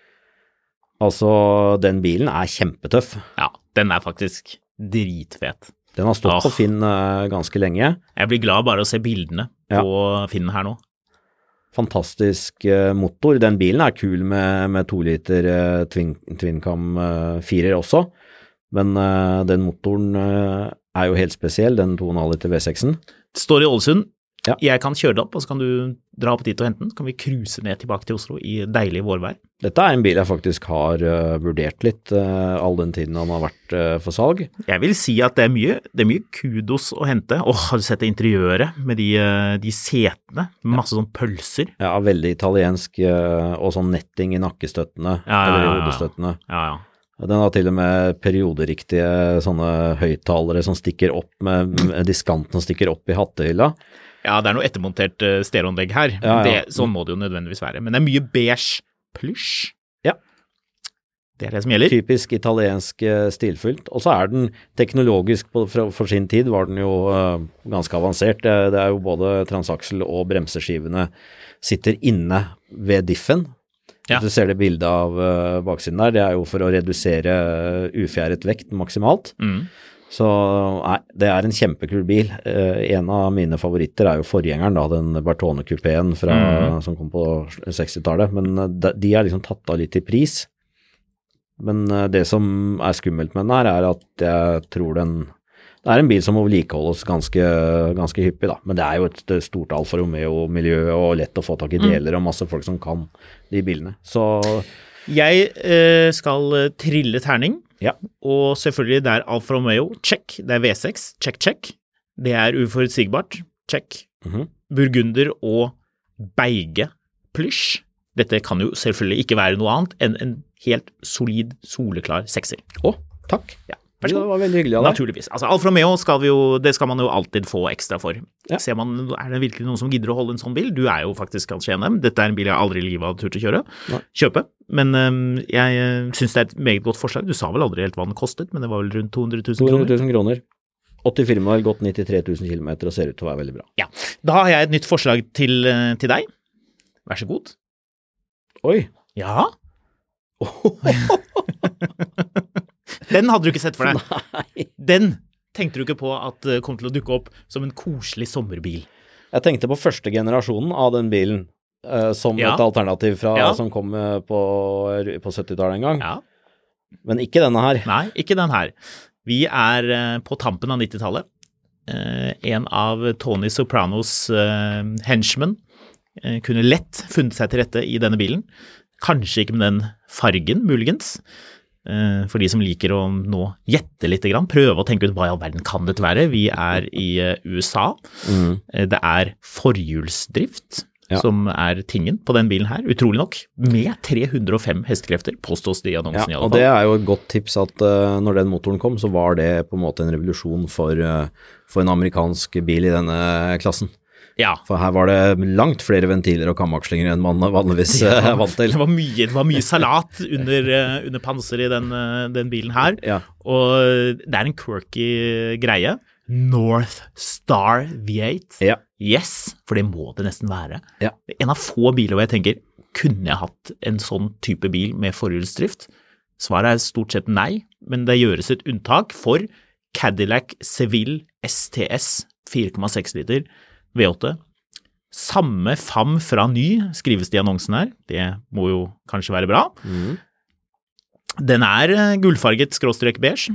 Altså, den bilen er kjempetøff. Ja, den er faktisk dritfet. Den har stått oh. på Finn uh, ganske lenge. Jeg blir glad bare å se bildene ja. på Finn her nå. Fantastisk uh, motor. Den bilen er kul med, med to liter uh, twin, Twincam uh, firer også, men uh, den motoren uh, er jo helt spesiell, den to komma fem liter V seksen. Står i Ålesund. Ja. Jeg kan kjøre det opp, og så kan du dra opp dit og hente den. Så kan vi cruise ned tilbake til Oslo i deilig vårvær. Dette er en bil jeg faktisk har uh, vurdert litt uh, all den tiden han har vært uh, for salg. Jeg vil si at det er mye, det er mye kudos å hente. Åh, har du sett det interiøret med de, uh, de setene? Masse sånn pølser. Ja, veldig italiensk, uh, og sånn netting i nakkestøttene, ja, ja, ja, eller i hodestøttene. Ja, ja. Den har til og med perioderiktige sånne høyttalere som stikker opp med, med diskanten som stikker opp i hattehylla. Ja, det er noe ettermontert uh, stereoanlegg her. Ja, ja. Det, sånn må det jo nødvendigvis være. Men det er mye beige plush. Ja. Det er det som gjelder. Typisk italiensk uh, stilfullt. Og så er den teknologisk, på, for, for sin tid var den jo uh, ganske avansert. Det, det er jo både transaksel og bremseskivene sitter inne ved diffen. Ja. Hvis du ser det bildet av uh, baksiden der, det er jo for å redusere uh, ufjæret vekt maksimalt. Mm. Så nei, det er en kjempekul bil. Eh, en av mine favoritter er jo forgjengeren da, den Bertone-kupéen fra, mm. som kom på sekstitallet, men de, de er liksom tatt av litt i pris. Men eh, det som er skummelt med den her er at jeg tror den, det er en bil som må vedlikeholdes ganske, ganske hyppig da, men det er jo et stort Alfa Romeo-miljø og lett å få tak i deler og masse folk som kan de bilene. Så jeg eh, skal trille terning. Ja. Og selvfølgelig det er Alfa Romeo, check. Det er V seks, check, check. Det er uforutsigbart, check. Mm-hmm. Burgunder og beige plysj. Dette kan jo selvfølgelig ikke være noe annet enn en helt solid, soleklar sekser. Å, takk. Ja. Det var veldig hyggelig av deg. Naturligvis. Altså, Alfa Romeo skal vi jo, det skal man jo alltid få ekstra for. Ja. Ser man, er det virkelig noen som gidder å holde en sånn bil? Du er jo faktisk kanskje en av dem. Dette er en bil jeg aldri i livet hadde turt å kjøre. Ja. Kjøpe. Men um, jeg synes det er et meget godt forslag. Du sa vel aldri helt hva den kostet, men det var vel rundt to hundre tusen kroner. to hundre tusen kroner. åttifire modell, gått nittitre tusen kilometer og ser ut til å være veldig bra. Ja. Da har jeg et nytt forslag til, til deg. Vær så god. Oi. Ja. Den hadde du ikke sett for deg. Nei. Den tenkte du ikke på at uh, kom til å dukke opp som en koselig sommerbil. Jeg tenkte på første generasjonen av den bilen, uh, som ja. et alternativ fra, ja. som kom uh, på, på syttitallet en gang. Ja. Men ikke denne her. Nei, ikke den her. Vi er uh, på tampen av nittitallet. Uh, en av Tony Sopranos uh, henchmen uh, kunne lett funnet seg til rette i denne bilen. Kanskje ikke med den fargen, muligens. For de som liker å nå gjette litt grann, prøve å tenke ut hva i all verden kan dette være. Vi er i U S A. Mm. Det er forhjulsdrift ja. som er tingen på den bilen her, utrolig nok, med tre hundre og fem hestekrefter, påstås det i annonsen ja, i alle fall. Og det er jo et godt tips at uh, når den motoren kom, så var det på en måte en revolusjon for, uh, for en amerikansk bil i denne klassen. Ja. For her var det langt flere ventiler og kamakslinger enn man vanligvis ja, uh, vant til. Det var mye, det var mye salat under, uh, under panser i den, uh, den bilen her, ja. og det er en quirky greie. North Star V åtte. Ja. Yes, for det må det nesten være. Ja. En av få biler hvor jeg tenker, kunne jeg hatt en sånn type bil med forhjulsdrift? Svaret er stort sett nei, men det gjøres et unntak for Cadillac Seville S T S fire komma seks liter V åtte. Samme fam fra ny skrives det i annonsen her. Det må jo kanskje være bra. Mm. Den er gullfarget skråstrek beige.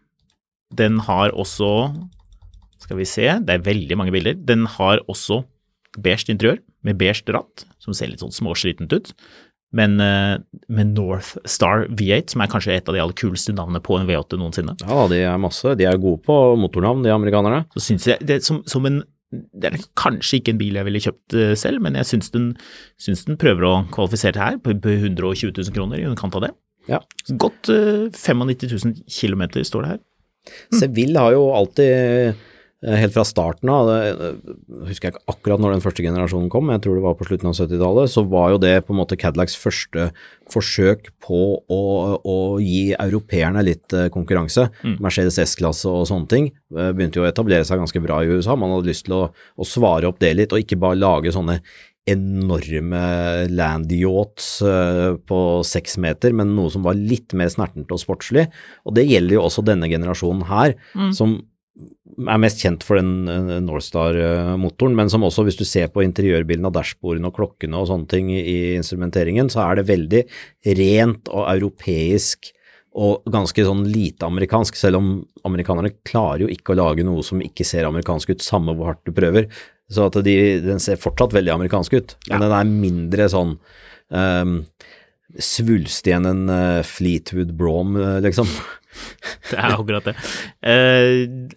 Den har også, skal vi se, det er veldig mange bilder, den har også beige interiør med beige ratt, som ser litt sånn småslitent ut. Men med North Star V åtte, som er kanskje et av de aller kuleste navnene på en V åtte noensinne. Ja, de er masse. De er gode på motornavn, de amerikanerne. Så synes jeg, det er som, som en, det er kanskje ikke en bil jeg ville kjøpt selv, men jeg synes den, synes den prøver å kvalifisere til her på hundre og tjue tusen kroner i underkant av det. Ja. Godt uh, nittifem tusen kilometer står det her. Mm. Seville har jo alltid, helt fra starten av, det, husker jeg ikke akkurat når den første generasjonen kom, jeg tror det var på slutten av syttitallet, så var jo det på en måte Cadillacs første forsøk på å, å gi europeerne litt konkurranse. Mm. Mercedes S-klasse og sånne ting begynte jo å etablere seg ganske bra i U S A. Man hadde lyst til å, å svare opp det litt, og ikke bare lage sånne enorme land yachts på seks meter, men noe som var litt mer snertent og sportslig. Og det gjelder jo også denne generasjonen her, mm. som er mest kjent for den Northstar-motoren, men som også, hvis du ser på interiørbilden av dashbordene og klokkene og sånne ting i instrumenteringen, så er det veldig rent og europeisk og ganske sånn lite amerikansk, selv om amerikanerne klarer jo ikke å lage noe som ikke ser amerikansk ut, samme hvor hardt du prøver. Så at de, den ser fortsatt veldig amerikansk ut, men ja. Den er mindre sånn um, svulstig enn en uh, Fleetwood Brom, uh, liksom. Det er akkurat det. Uh,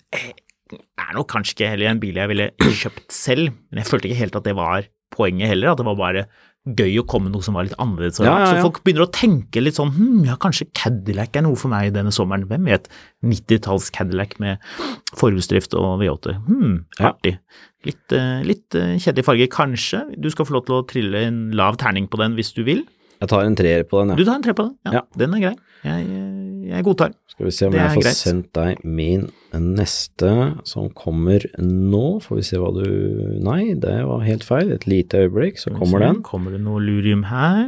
er nok kanskje ikke heller en bil jeg ville kjøpt selv, men jeg følte ikke helt at det var poenget heller, at det var bare gøy å komme noe som var litt annerledes. Ja, ja, ja. Så folk begynner å tenke litt sånn, hm, ja, kanskje Cadillac er noe for meg denne sommeren. Hvem vet? nittitalls Cadillac med forhjulsdrift og V åtte. Hmm, artig. Litt, litt kjedelig farge, kanskje. Du skal få lov til å trille en lav terning på den hvis du vil. Jeg tar en treer på den, ja. Du tar en treer på den? Ja, ja. Den er grei. Jeg, jeg godtar. Skal vi se om jeg får greit. Sendt deg min neste som kommer nå. Får vi se hva du... Nei, det var helt feil. Et lite øyeblikk, så kommer den. Kommer det noe lurium her?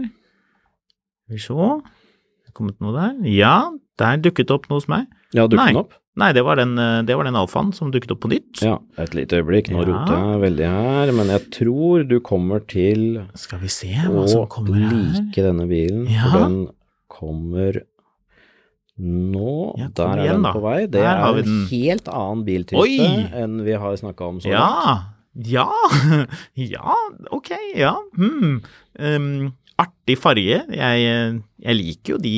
Skal vi se. Det kommet noe der. Ja, der dukket opp noe hos meg. Ja, dukket den opp? Nei, det var den, det var den alfaen som dukket opp på nytt. Ja, et lite øyeblikk. Nå ja. Roter jeg veldig her, men jeg tror du kommer til Skal vi se hva som kommer her. Å like denne bilen, ja. For den kommer nå. Ja, der er igjen, den på vei. Det er en helt annen biltype Oi. Enn vi har snakket om så ja. Ja, ja, ok, ja. Hmm. Um, artig farge. Jeg, jeg liker jo de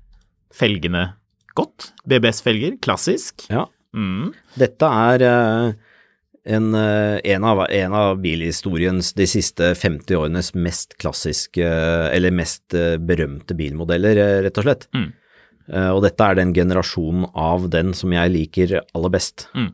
felgene godt. B B S-felger, klassisk. Ja. Mm. Dette er uh, en, uh, en, av, en av bilhistoriens de siste femti årenes mest klassiske, uh, eller mest uh, berømte bilmodeller, uh, rett og slett. Mm. Uh, og dette er den generasjonen av den som jeg liker aller best. Mm.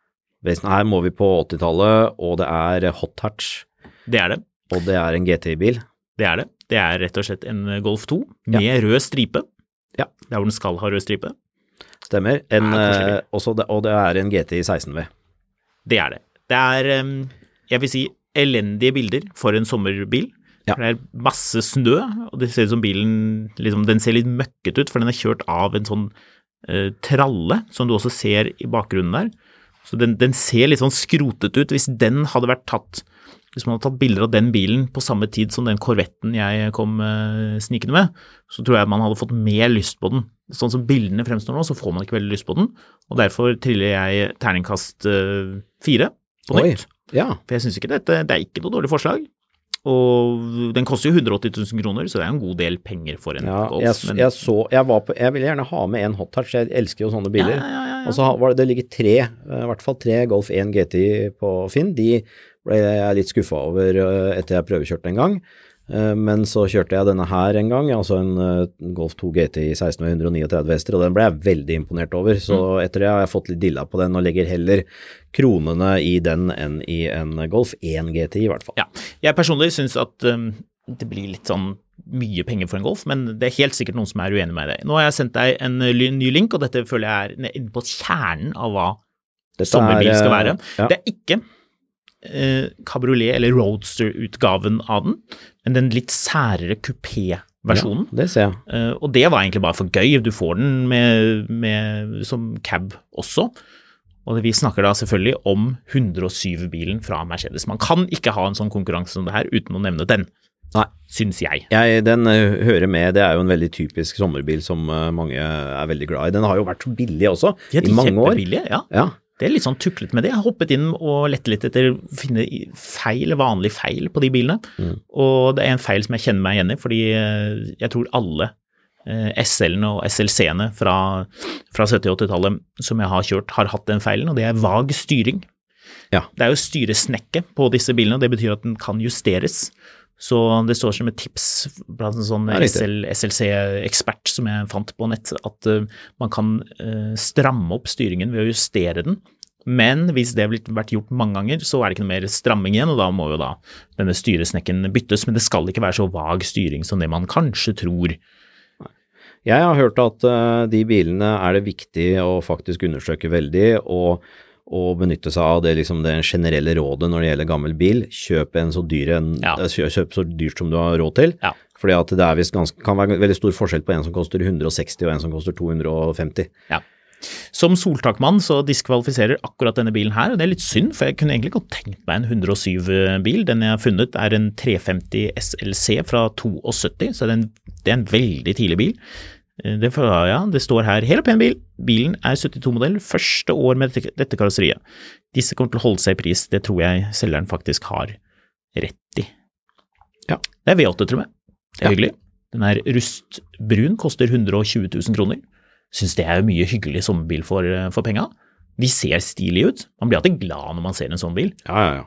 Her må vi på åttitallet, og det er hot hatch. Det er det. Og det er en G T I-bil. Det er det. Det er rett og slett en Golf to med ja. Rød stripe. Ja. Det er hvor den skal ha rød stripe. Stemmer. En, eh, også det, og det er en G T I seksten V. Det er det. Det er, jeg vil si, elendige bilder for en sommerbil. Ja. Det er masse snø, og det ser ut som bilen, liksom, den ser litt møkket ut, for den er kjørt av en sånn uh, tralle, som du også ser i bakgrunnen der. Så den, den ser litt sånn skrotet ut. Hvis den hadde vært tatt, hvis man hadde tatt bilder av den bilen på samme tid som den Corvetten jeg kom uh, snikende med, så tror jeg man hadde fått mer lyst på den. Sånn som bildene fremstår nå, så får man ikke veldig lyst på den, og derfor triller jeg terningkast uh, fire på nytt. Oi, ja. For jeg synes ikke dette, det er ikke noe dårlig forslag, og den koster jo hundre og åtti tusen kroner, så det er en god del penger for en ja, Golf. Jeg, men... jeg, så, jeg, var på, jeg ville gjerne ha med en hot hatch, jeg elsker jo sånne biler, ja, ja, ja, ja. Og så var det, det ligger tre, i hvert fall tre Golf én G T I på Finn, de ble jeg litt skuffet over etter jeg prøvekjørte en gang. Men så kjørte jeg denne her en gang, altså en Golf to G T I seksten med hundre og trettini hester, og den ble jeg veldig imponert over, så etter det har jeg fått litt dilla på den, og legger heller kronene i den enn i en Golf én G T I i hvert fall. Ja, jeg personlig synes at um, det blir litt sånn mye penger for en Golf, men det er helt sikkert noen som er uenig med deg. Nå har jeg sendt deg en ny link, og dette føler jeg er inne på kjernen av hva dette sommerbil skal være. Ja. Det er ikke Eh, Cabriolet eller Roadster-utgaven av den, men den litt særere kupé-versjonen. Ja, det ser jeg. Eh, og det var egentlig bare for gøy. Du får den med, med, som cab også. Og vi snakker da selvfølgelig om hundre og syv-bilen fra Mercedes. Man kan ikke ha en sånn konkurranse som det her uten å nevne den. Nei. Syns jeg. jeg. Den uh, hører med, det er jo en veldig typisk sommerbil som uh, mange er veldig glad i. Den har jo vært så billig også, ja, i mange år. Billige, ja. Ja. Det er litt sånn tuklet med det. Jeg har hoppet inn og lett litt etter å finne feil, vanlig feil på de bilene. Mm. Og det er en feil som jeg kjenner meg igjen i, fordi uh, jeg tror alle uh, S L-ene og S L C-ene fra, fra sytti- og åtti-tallet som jeg har kjørt, har hatt den feilen, og det er vag styring. Ja. Det er jo styresnekke på disse bilene, og det betyr at den kan justeres. Så det står som et tips blant en sånn S L C-ekspert som jeg fant på nett, at uh, man kan uh, stramme opp styringen ved å justere den. Men hvis det har vært gjort mange ganger, så er det ikke noe mer stramming igjen, og da må jo da denne styresnekken byttes. Men det skal ikke være så vag styring som det man kanskje tror. Jeg har hørt at uh, de bilene er det viktig å faktisk undersøke veldig, og og benytte seg av det, liksom det generelle rådet når det gjelder gammel bil. Kjøp en så dyr, en, ja. kjøp så dyrt som du har råd til. Ja. Fordi at det er vist ganske, kan være veldig stor forskjell på en som koster hundre og seksti og en som koster to hundre og femti. Ja. Som soltakmann så diskvalifiserer akkurat denne bilen her, og det er litt synd, for jeg kunne egentlig godt tenkt meg en hundre og syv-bil. Den jeg har funnet er en tre femti S L C fra syttito, så det er en, det er en veldig tidlig bil. Det, ja, det står her, hel og pen bil. Bilen er syttito-modell, første år med dette, dette karosseriet. Disse kommer til å holde seg i pris, det tror jeg selgeren faktisk har rett i. Ja. Det er V åtte, tror jeg. Det er ja. hyggelig. Den er rustbrun, koster hundre og tjue tusen kroner. Synes det er mye hyggelig sommerbil for, for penga. De ser stilige ut. Man blir alltid glad når man ser en sånn bil. Ja, ja, ja.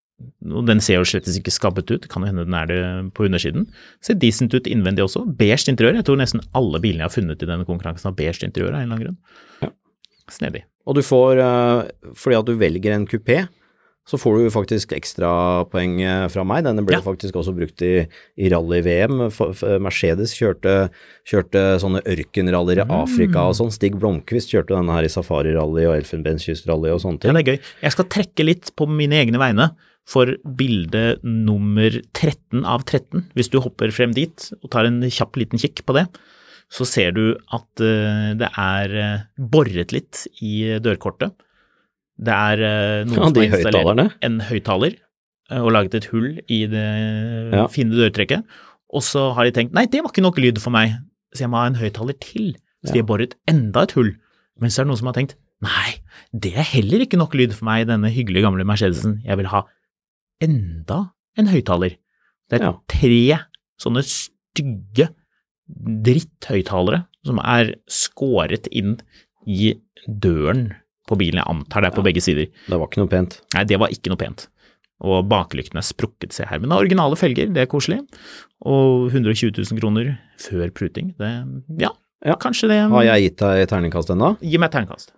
Og den ser jo slett ikke skapet ut, kan jo hende den er det på undersiden. Ser decent ut innvendig også, beige interiør. Jeg tror nesten alle bilene jeg har funnet i denne konkurransen har beige interiør av en eller annen grunn. Ja. Snedig. Og du får, fordi at du velger en kupé, så får du faktisk ekstra poeng fra meg. Denne ble ja. faktisk også brukt i, i rally-V M. Mercedes kjørte, kjørte sånne ørkenrallyer i Afrika og sånn. Stig Blomqvist kjørte denne her i Safari-rally og Elfenbenskyst-rally og sånne ting. Ja, det er gøy. Jeg skal trekke litt på mine egne vegne for bilde nummer tretten av tretten. Hvis du hopper frem dit og tar en kjapp liten kikk på det, så ser du at uh, det er uh, borret litt i dørkortet. Det er uh, noen ja, som har installert en høyttaler uh, og laget et hull i det ja. fine dørtrekket, og så har de tenkt, nei, det var ikke nok lyd for meg, så jeg må ha en høyttaler til. Så ja. de har borret enda et hull. Men så er det noen som har tenkt, nei, det er heller ikke nok lyd for meg, denne hyggelige gamle Mercedesen. Jeg vil ha enda en høyttaler. Det er ja. tre sånne stygge dritthøyttalere som er skåret inn i døren på bilen. Jeg antar det er på ja. begge sider. Det var ikke noe pent. Nei, det var ikke noe pent. Og baklykten er sprukket seg her. Men det er originale felger, det er koselig. Og hundre og tjue tusen kroner før pruting. Det, ja, ja, kanskje det. Har jeg gitt deg terningkast ennå? Gi meg terningkast.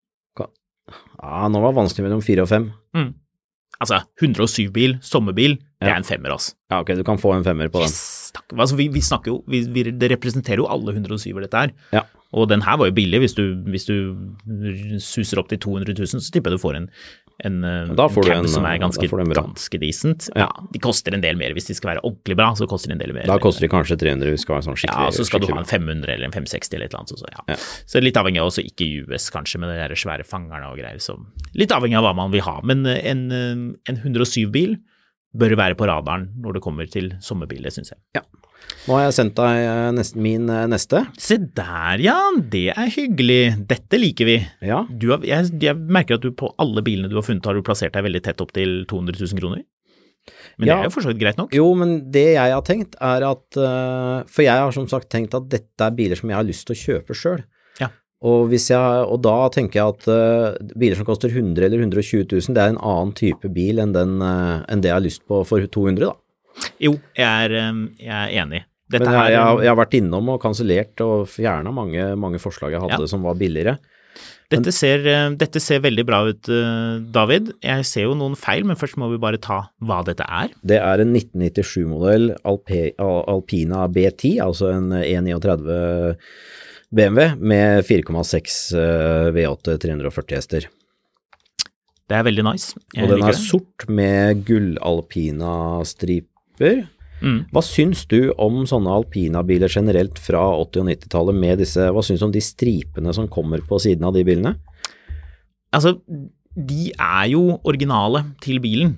Ja, nå var det vanskelig mellom fire og fem. Mm. Altså, hundre og syv-bil, sommerbil, det ja. er en femmer, altså. Ja, ok, du kan få en femmer på den. Yes, takk. Altså, vi, vi snakker jo, vi, vi, det representerer jo alle hundre og syver dette her. Ja. Og den her var jo billig. Hvis du, hvis du suser opp til to hundre tusen, så tipper jeg du får en, en, en cab en, som er ganske, ganske decent. Ja. Ja, de koster en del mer. Hvis de skal være ordentlig bra, så koster de en del mer. Da koster de kanskje tre hundre hvis det skal være sånn skikkelig. Ja, så skal du ha en fem hundre eller en fem seksti eller et eller annet. Så, ja. Ja. Så litt avhengig av også ikke U S kanskje, med de der svære fangerne og greier. Så litt avhengig av hva man vil ha. Men en, en hundre og syv-bil bør være på radaren når det kommer til sommerbil, det synes jeg. Ja. Nå har jeg sendt deg nesten min neste. Se der, ja. Det er hyggelig. Dette liker vi. Ja. Du har, jeg, jeg merker at du på alle bilene du har funnet, har du plassert deg veldig tett opp til to hundre tusen kroner. Men ja. det er jo for så vidt greit nok. Jo, men det jeg har tenkt er at, uh, for jeg har som sagt tenkt at dette er biler som jeg har lyst til å kjøpe selv. Ja. Og, hvis jeg, og da tenker jeg at uh, biler som koster hundre eller hundre og tjue tusen, det er en annen type bil enn, den, uh, enn det jeg har lyst på for to hundre da. Jo, jeg er, jeg er enig. Dette Men jeg, her, jeg, jeg har vært innom og kansellert og fjernet mange, mange forslag jeg hadde ja. som var billigere. Dette ser, dette ser veldig bra ut, David. Jeg ser jo noen feil, men først må vi bare ta hva dette er. Det er en nitten nittisju-modell Alpe, Alpina B ti, altså en en tretti B M W med fire komma seks V åtte tre hundre og førti hester. Det er veldig nice. Jeg og den er det. sort med gull-alpina-striper. Mm. Hva syns du om sånne alpina-biler generelt fra åtti- og nittitallet med disse, hva syns du om de stripene som kommer på siden av de bilene? Altså, de er jo originale til bilen,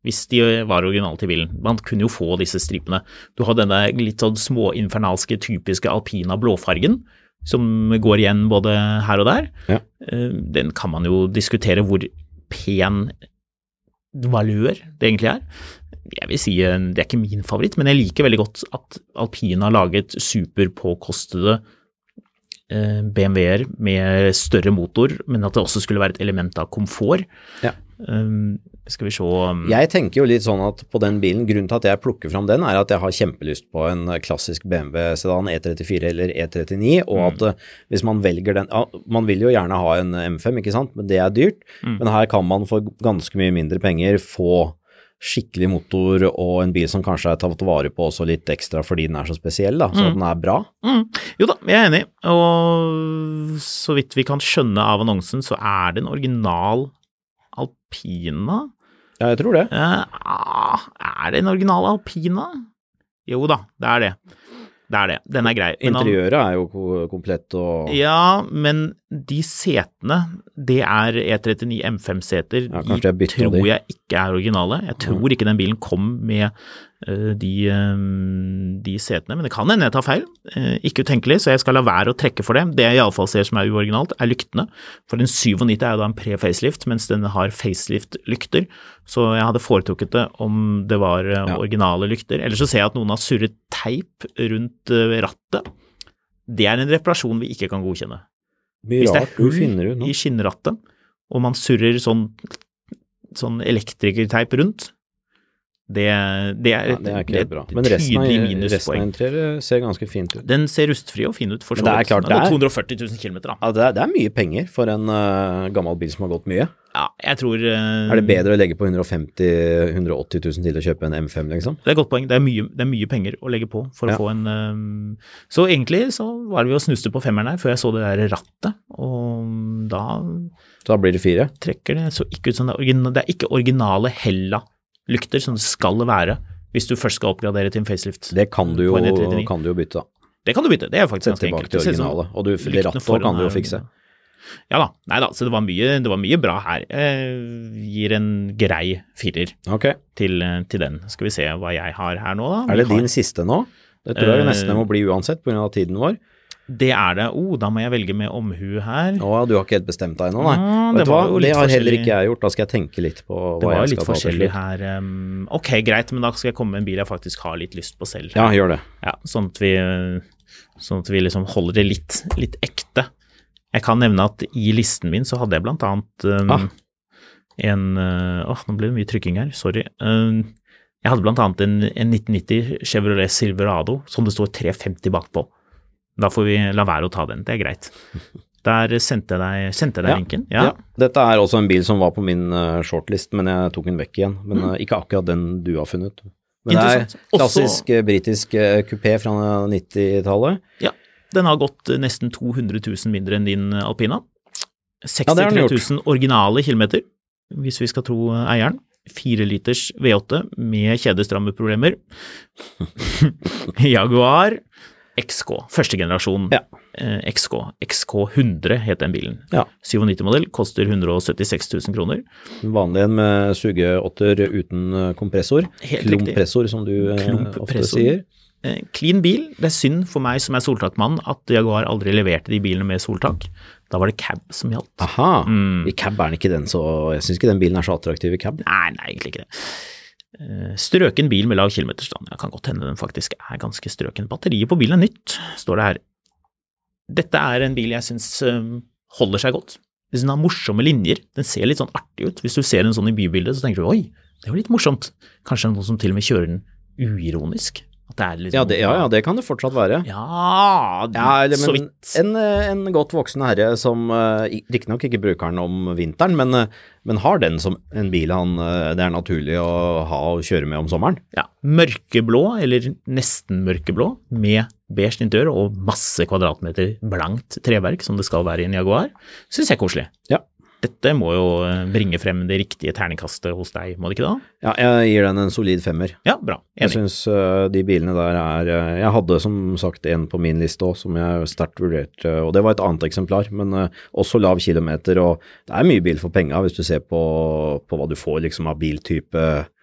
hvis de var originale til bilen. Man kunne jo få disse stripene. Du har denne litt sånn småinfernalske, typiske alpina blåfargen, som går igjen både her og der. Ja. Den kan man jo diskutere hvor pen valør det egentlig er. Jeg vil si, det er ikke min favoritt, men jeg liker veldig godt at Alpina har laget superpåkostede B M W-er med større motor, men at det også skulle være et element av komfort. Ja. Um, skal vi se um... Jeg tenker jo litt sånn at på den bilen, grunnen til at jeg plukker fram den er at jeg har kjempelyst på en klassisk B M W sedan E trettifire eller E trettini, og at mm. hvis man velger den, ja, man vil jo gjerne ha en M fem, ikke sant, men det er dyrt, mm. men her kan man for ganske mye mindre penger få skikkelig motor og en bil som kanskje er tatt vare på også litt ekstra fordi den er så spesiell da, så mm. den er bra. Mm. Jo da, jeg er enig, og så vidt vi kan skjønne av annonsen så er det en original Alpina? Ja, jeg tror det. Uh, er det en original Alpina? Jo da, det er det. Det er det. Den er grei. Interiøret er jo komplett og... Ja, men de setene, det er E trettini M fem-seter. Ja, de tror de. jeg ikke er originale. Jeg tror ja. ikke den bilen kom med uh, de, um, de setene, men det kan hende jeg tar feil. Uh, ikke utenkelig, så jeg skal la være å trekke for det. Det jeg i alle fall ser som er uoriginalt, er lyktene. For den syttisju er jo da en pre-facelift, mens den har facelift-lykter. Så jeg hadde foretrukket det om det var uh, ja. originale lykter. Ellers så ser jeg at noen har surret teip rundt uh, rattet. Det er en reparasjon vi ikke kan godkjenne. Mye Hvis det er hull i skinnrattet, og man surrer sånn, sånn elektrikerteip rundt, det, det er et, ja, det er ikke det helt bra. Men resten av, resten av interiøret ser ganske fint ut. Den ser rustfri og fin ut for så vidt. Det er klart det er. to hundre og førti tusen kilometer da. Ja, det er, det er mye penger for en uh, gammel bil som har gått mye. Ja, jeg tror... Uh, er det bedre å legge på hundre og femti til hundre og åtti tusen til å kjøpe en M fem, liksom? Det er et godt poeng. Det er mye, det er mye penger å legge på for ja. å få en... Um, så egentlig så var vi og snuste på femmeren her før jeg så det der rattet, og da... Så da blir det fire? Trekker det så ikke ut som det er originale, det er ikke originale Hella-lykter som det skal være hvis du først skal oppgradere til en facelift. Det kan du jo, kan du jo bytte da. Det kan du bytte, det er faktisk ganske enkelt. Tilbake til originale, og du, det rattet kan du jo fikse. Ja da, nei da, så det var mye, det var mye bra her. Jeg gir en grei firer okay. til, til den. Skal vi se hva jeg har her nå da. Er det vi din har... siste nå? Det tror jeg uh, nesten må bli uansett på grunn av tiden vår. Det er det. Oh, da må jeg velge med omhu her. Å, du har ikke helt bestemt deg ennå, nei. Mm, det, var det har heller ikke jeg gjort, da skal jeg tenke litt på hva jeg skal ta til. Det var litt forskjellig her. Um, ok, greit, men da skal jeg komme med en bil jeg faktisk har litt lyst på selv. Ja, gjør det. Ja, sånn at vi, sånn at vi liksom holder det litt, litt ekte. Jeg kan nevne at i listen min så hadde jeg blant annet um, ah. en, åh, uh, oh, nå ble det mye trykking her, sorry. Um, jeg hadde blant annet en, en nitten nitti Chevrolet Silverado, som det står tre femti bakpå. Da får vi la være å ta den, det er greit. Der sendte jeg deg, sendte jeg deg ja, linken. Ja. Ja. Dette er også en bil som var på min uh, shortlist, men jeg tok den vekk igjen. Men mm. uh, ikke akkurat den du har funnet. Men det er klassisk også... britisk uh, kupé fra nittitallet. Ja, den har gått nesten to hundre tusen mindre enn din Alpina. sekstitre tusen ja, originale kilometer, hvis vi skal tro eieren. fire liters V åtte med kjedestrammeproblemer. Jaguar X K, første generasjon ja. eh, X K, X K hundre het den bilen. Ja. nittisju-modell, koster hundre og syttiseks tusen kroner. Vanlig en med sugeåtter uten kompressor. Helt Klompressor, som du eh, ofte sier. Eh, clean bil, det er synd for meg som er soltakmann at Jaguar aldri leverte de bilene med soltak. Da var det cab som gjaldt. Aha, mm. i cab er den ikke den så, jeg synes ikke den bilen er så attraktiv i cab. Nei, nei, egentlig ikke det. Strøken bil med lav kilometerstand. Jeg kan godt hende den faktisk er ganske strøken. Batteriet på bilen er nytt, står det her. Dette er en bil jeg synes holder seg godt. Hvis den har morsomme linjer, den ser litt sånn artig ut. Hvis du ser en sånn i bybildet, så tenker du, oi, det er jo litt morsomt. Kanskje noen som til og med kjører den uironisk. At det er litt ja, det, ja, ja, det kan det fortsatt være. Ja, ja eller, så vidt. En, en godt voksen herre som uh, riktignok ikke bruker den om vinteren, men, uh, men har den som en bil han, uh, det er naturlig å ha og kjøre med om sommeren. Ja, mørkeblå, eller nesten mørkeblå, med beige interiør og masse kvadratmeter blankt treverk, som det skal være i en Jaguar, synes jeg er koselig. Ja. Dette må jo bringe frem det riktige terningkastet hos deg, må det ikke da? Ja, jeg gir den en solid femmer. Ja, bra. Enig. Jeg synes uh, de bilene der er, uh, jeg hadde som sagt en på min liste også, som jeg sterkt vurderte, uh, og det var et annet eksemplar, men uh, også lav kilometer, og det er mye bil for penger hvis du ser på, på hva du får liksom av biltype, mm.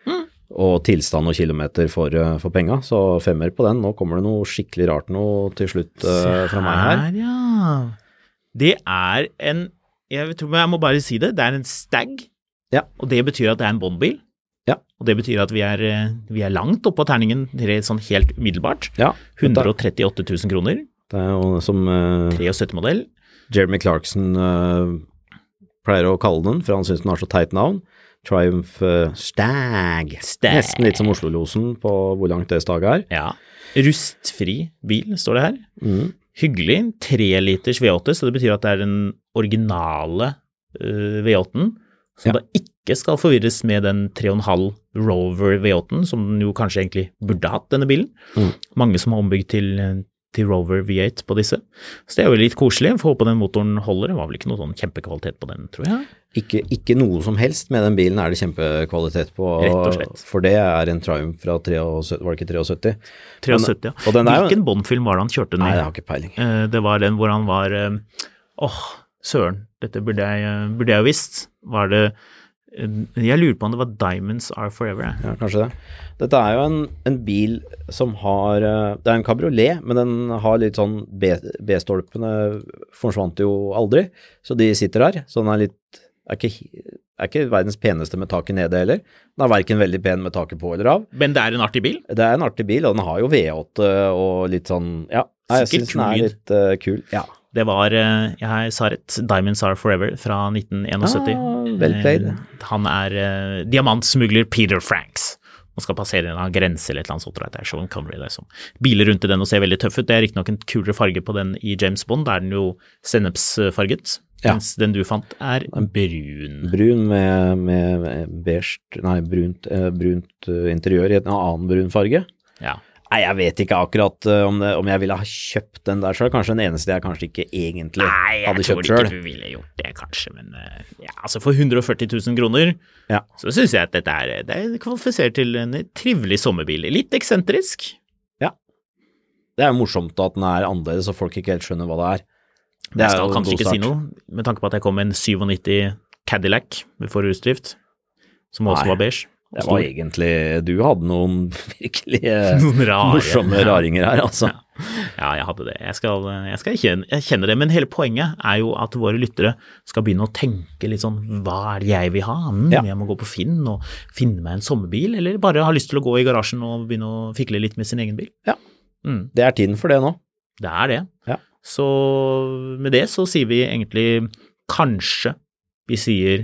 og tilstand og kilometer for, for penga, så femmer på den. Nå kommer det noe skikkelig rart noe til slutt uh, fra meg her. her. Ja. Det er en, jeg tror jeg må bare si det, det er en Stag, ja. Og det betyr at det er en Bondbil. Ja. Og det betyr at vi er, vi er langt oppe på terningen, sånn helt umiddelbart. Ja. hundre og trettiåtte tusen kroner. Det er jo som uh, syttitre modell. Jeremy Clarkson uh, pleier å kalle den, for han synes den har så teit navn. Triumph uh, Stag. Stag. Nesten litt som Oslo-losen på hvor langt det Stag er. Ja. Rustfri bil, står det her. Mm. Hyggelig. tre liters V åtte, så det betyr at det er den originale uh, V åtte, som ja. Da ikke skal forvirres med den tre komma fem Rover V åtte, som den jo kanskje egentlig burde hatt, denne bilen. Mm. Mange som har ombygd til til Rover V åtte på disse. Så det er jo litt koselig, for å håpe den motoren holder. Det var vel ikke noe sånn kjempekvalitet på den, tror jeg. Ikke, ikke noe som helst med den bilen er det kjempekvalitet på. Rett og slett. For det er en Triumph fra syttitre, var det ikke syttitre? syttitre, ja. Og den er Hvilken jo... Bond-film var det han kjørte den i? Nei, jeg har ikke peiling. Det var den hvor han var, åh, søren, dette burde jeg, burde jeg jo visst. Var det, jeg lurer på om det var Diamonds Are Forever. Ja, kanskje det. Dette er jo en, en bil som har, det er en kabriolet, men den har litt sånn, B-stolpene forsvant jo aldri, så de sitter der, så den er litt, er ikke, er ikke verdens peneste med taket nede heller. Den er hverken veldig pen med taket på eller av. Men det er en artig bil? Det er en artig bil, og den har jo V åtte og litt sånn, ja, jeg synes den er litt uh, kul, ja. Det var, jeg sa rett, Diamonds Are Forever fra nitten syttién. Ah, vel played. Han er uh, diamantsmugler Peter Franks. Man skal passere en grense eller et eller annet sånt, det er Sean Connery, det er som biler rundt i den og ser veldig tøff ut. Det er ikke nok en kulere farge på den i James Bond, der er den jo sennepsfarget, ja. Mens den du fant er brun. Brun med, med beige, nei, brunt, eh, brunt interiør i en annen brun farge. Ja. Nei, jeg vet ikke akkurat uh, om, det, om jeg ville ha kjøpt den der selv. Kanskje den eneste jeg kanskje ikke egentlig Nei, hadde kjøpt selv. Nei, jeg tror ikke du ville gjort det kanskje, men uh, ja, altså for hundre og førti tusen kroner, ja. Så synes jeg at dette er, det er kvalifisert til en trivelig sommerbil. Litt eksentrisk. Ja. Det er jo morsomt at den er annerledes, så folk ikke helt skjønner hva det er. Det jeg skal kanskje ikke si noe, med tanke på at jeg kom med en syttisju Cadillac med forhjulsdrift, som også Nei. Var beige. Det var egentlig, du hadde noen virkelig noen rare, morsomme raringer her, altså. Ja. ja, jeg hadde det. Jeg skal, jeg skal kjenne, jeg kjenner det, men hele poenget er jo at våre lyttere skal begynne å tenke litt sånn, hva er det jeg vil ha? Mm, ja. Jeg må gå på Finn og finne meg en sommerbil, eller bare ha lyst til å gå i garasjen og begynne å fikle litt med sin egen bil. Ja, mm. Det er tiden for det nå. Det er det. Ja. Så med det så sier vi egentlig, kanskje vi sier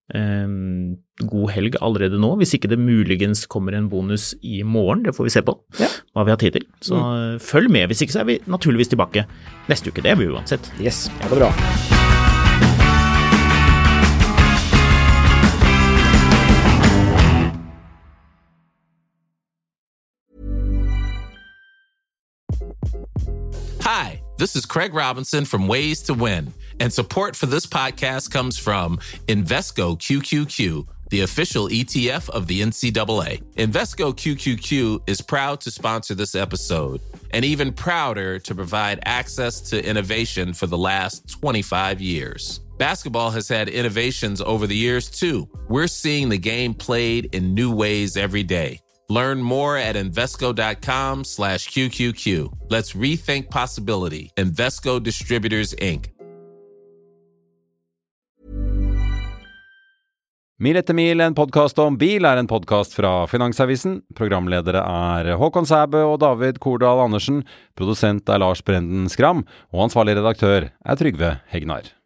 Um, god helg allerede nå, hvis ikke det muligens kommer en bonus i morgen, det får vi se på ja. Hva vi har tid til, så mm. følg med, hvis ikke så er vi naturligvis tilbake neste uke, det er vi uansett. Yes, ha det bra. Hi, this is Craig Robinson from Ways to Win, and support for this podcast comes from Invesco Q Q Q, the official E T F of the N C double A. Invesco Q Q Q is proud to sponsor this episode, and even prouder to provide access to innovation for the last twenty-five years. Basketball has had innovations over the years, too. We're seeing the game played in new ways every day. Learn more at Invesco.com slash QQQ. Let's rethink possibility. Invesco Distributors, Incorporated. Mil etter mil, en podcast om bil, er en podcast fra Finansavisen. Programledere er Håkon Sæbø og David Kordal Andersen. Produsent er Lars Brenden Skram, og ansvarlig redaktør er Trygve Hegnar.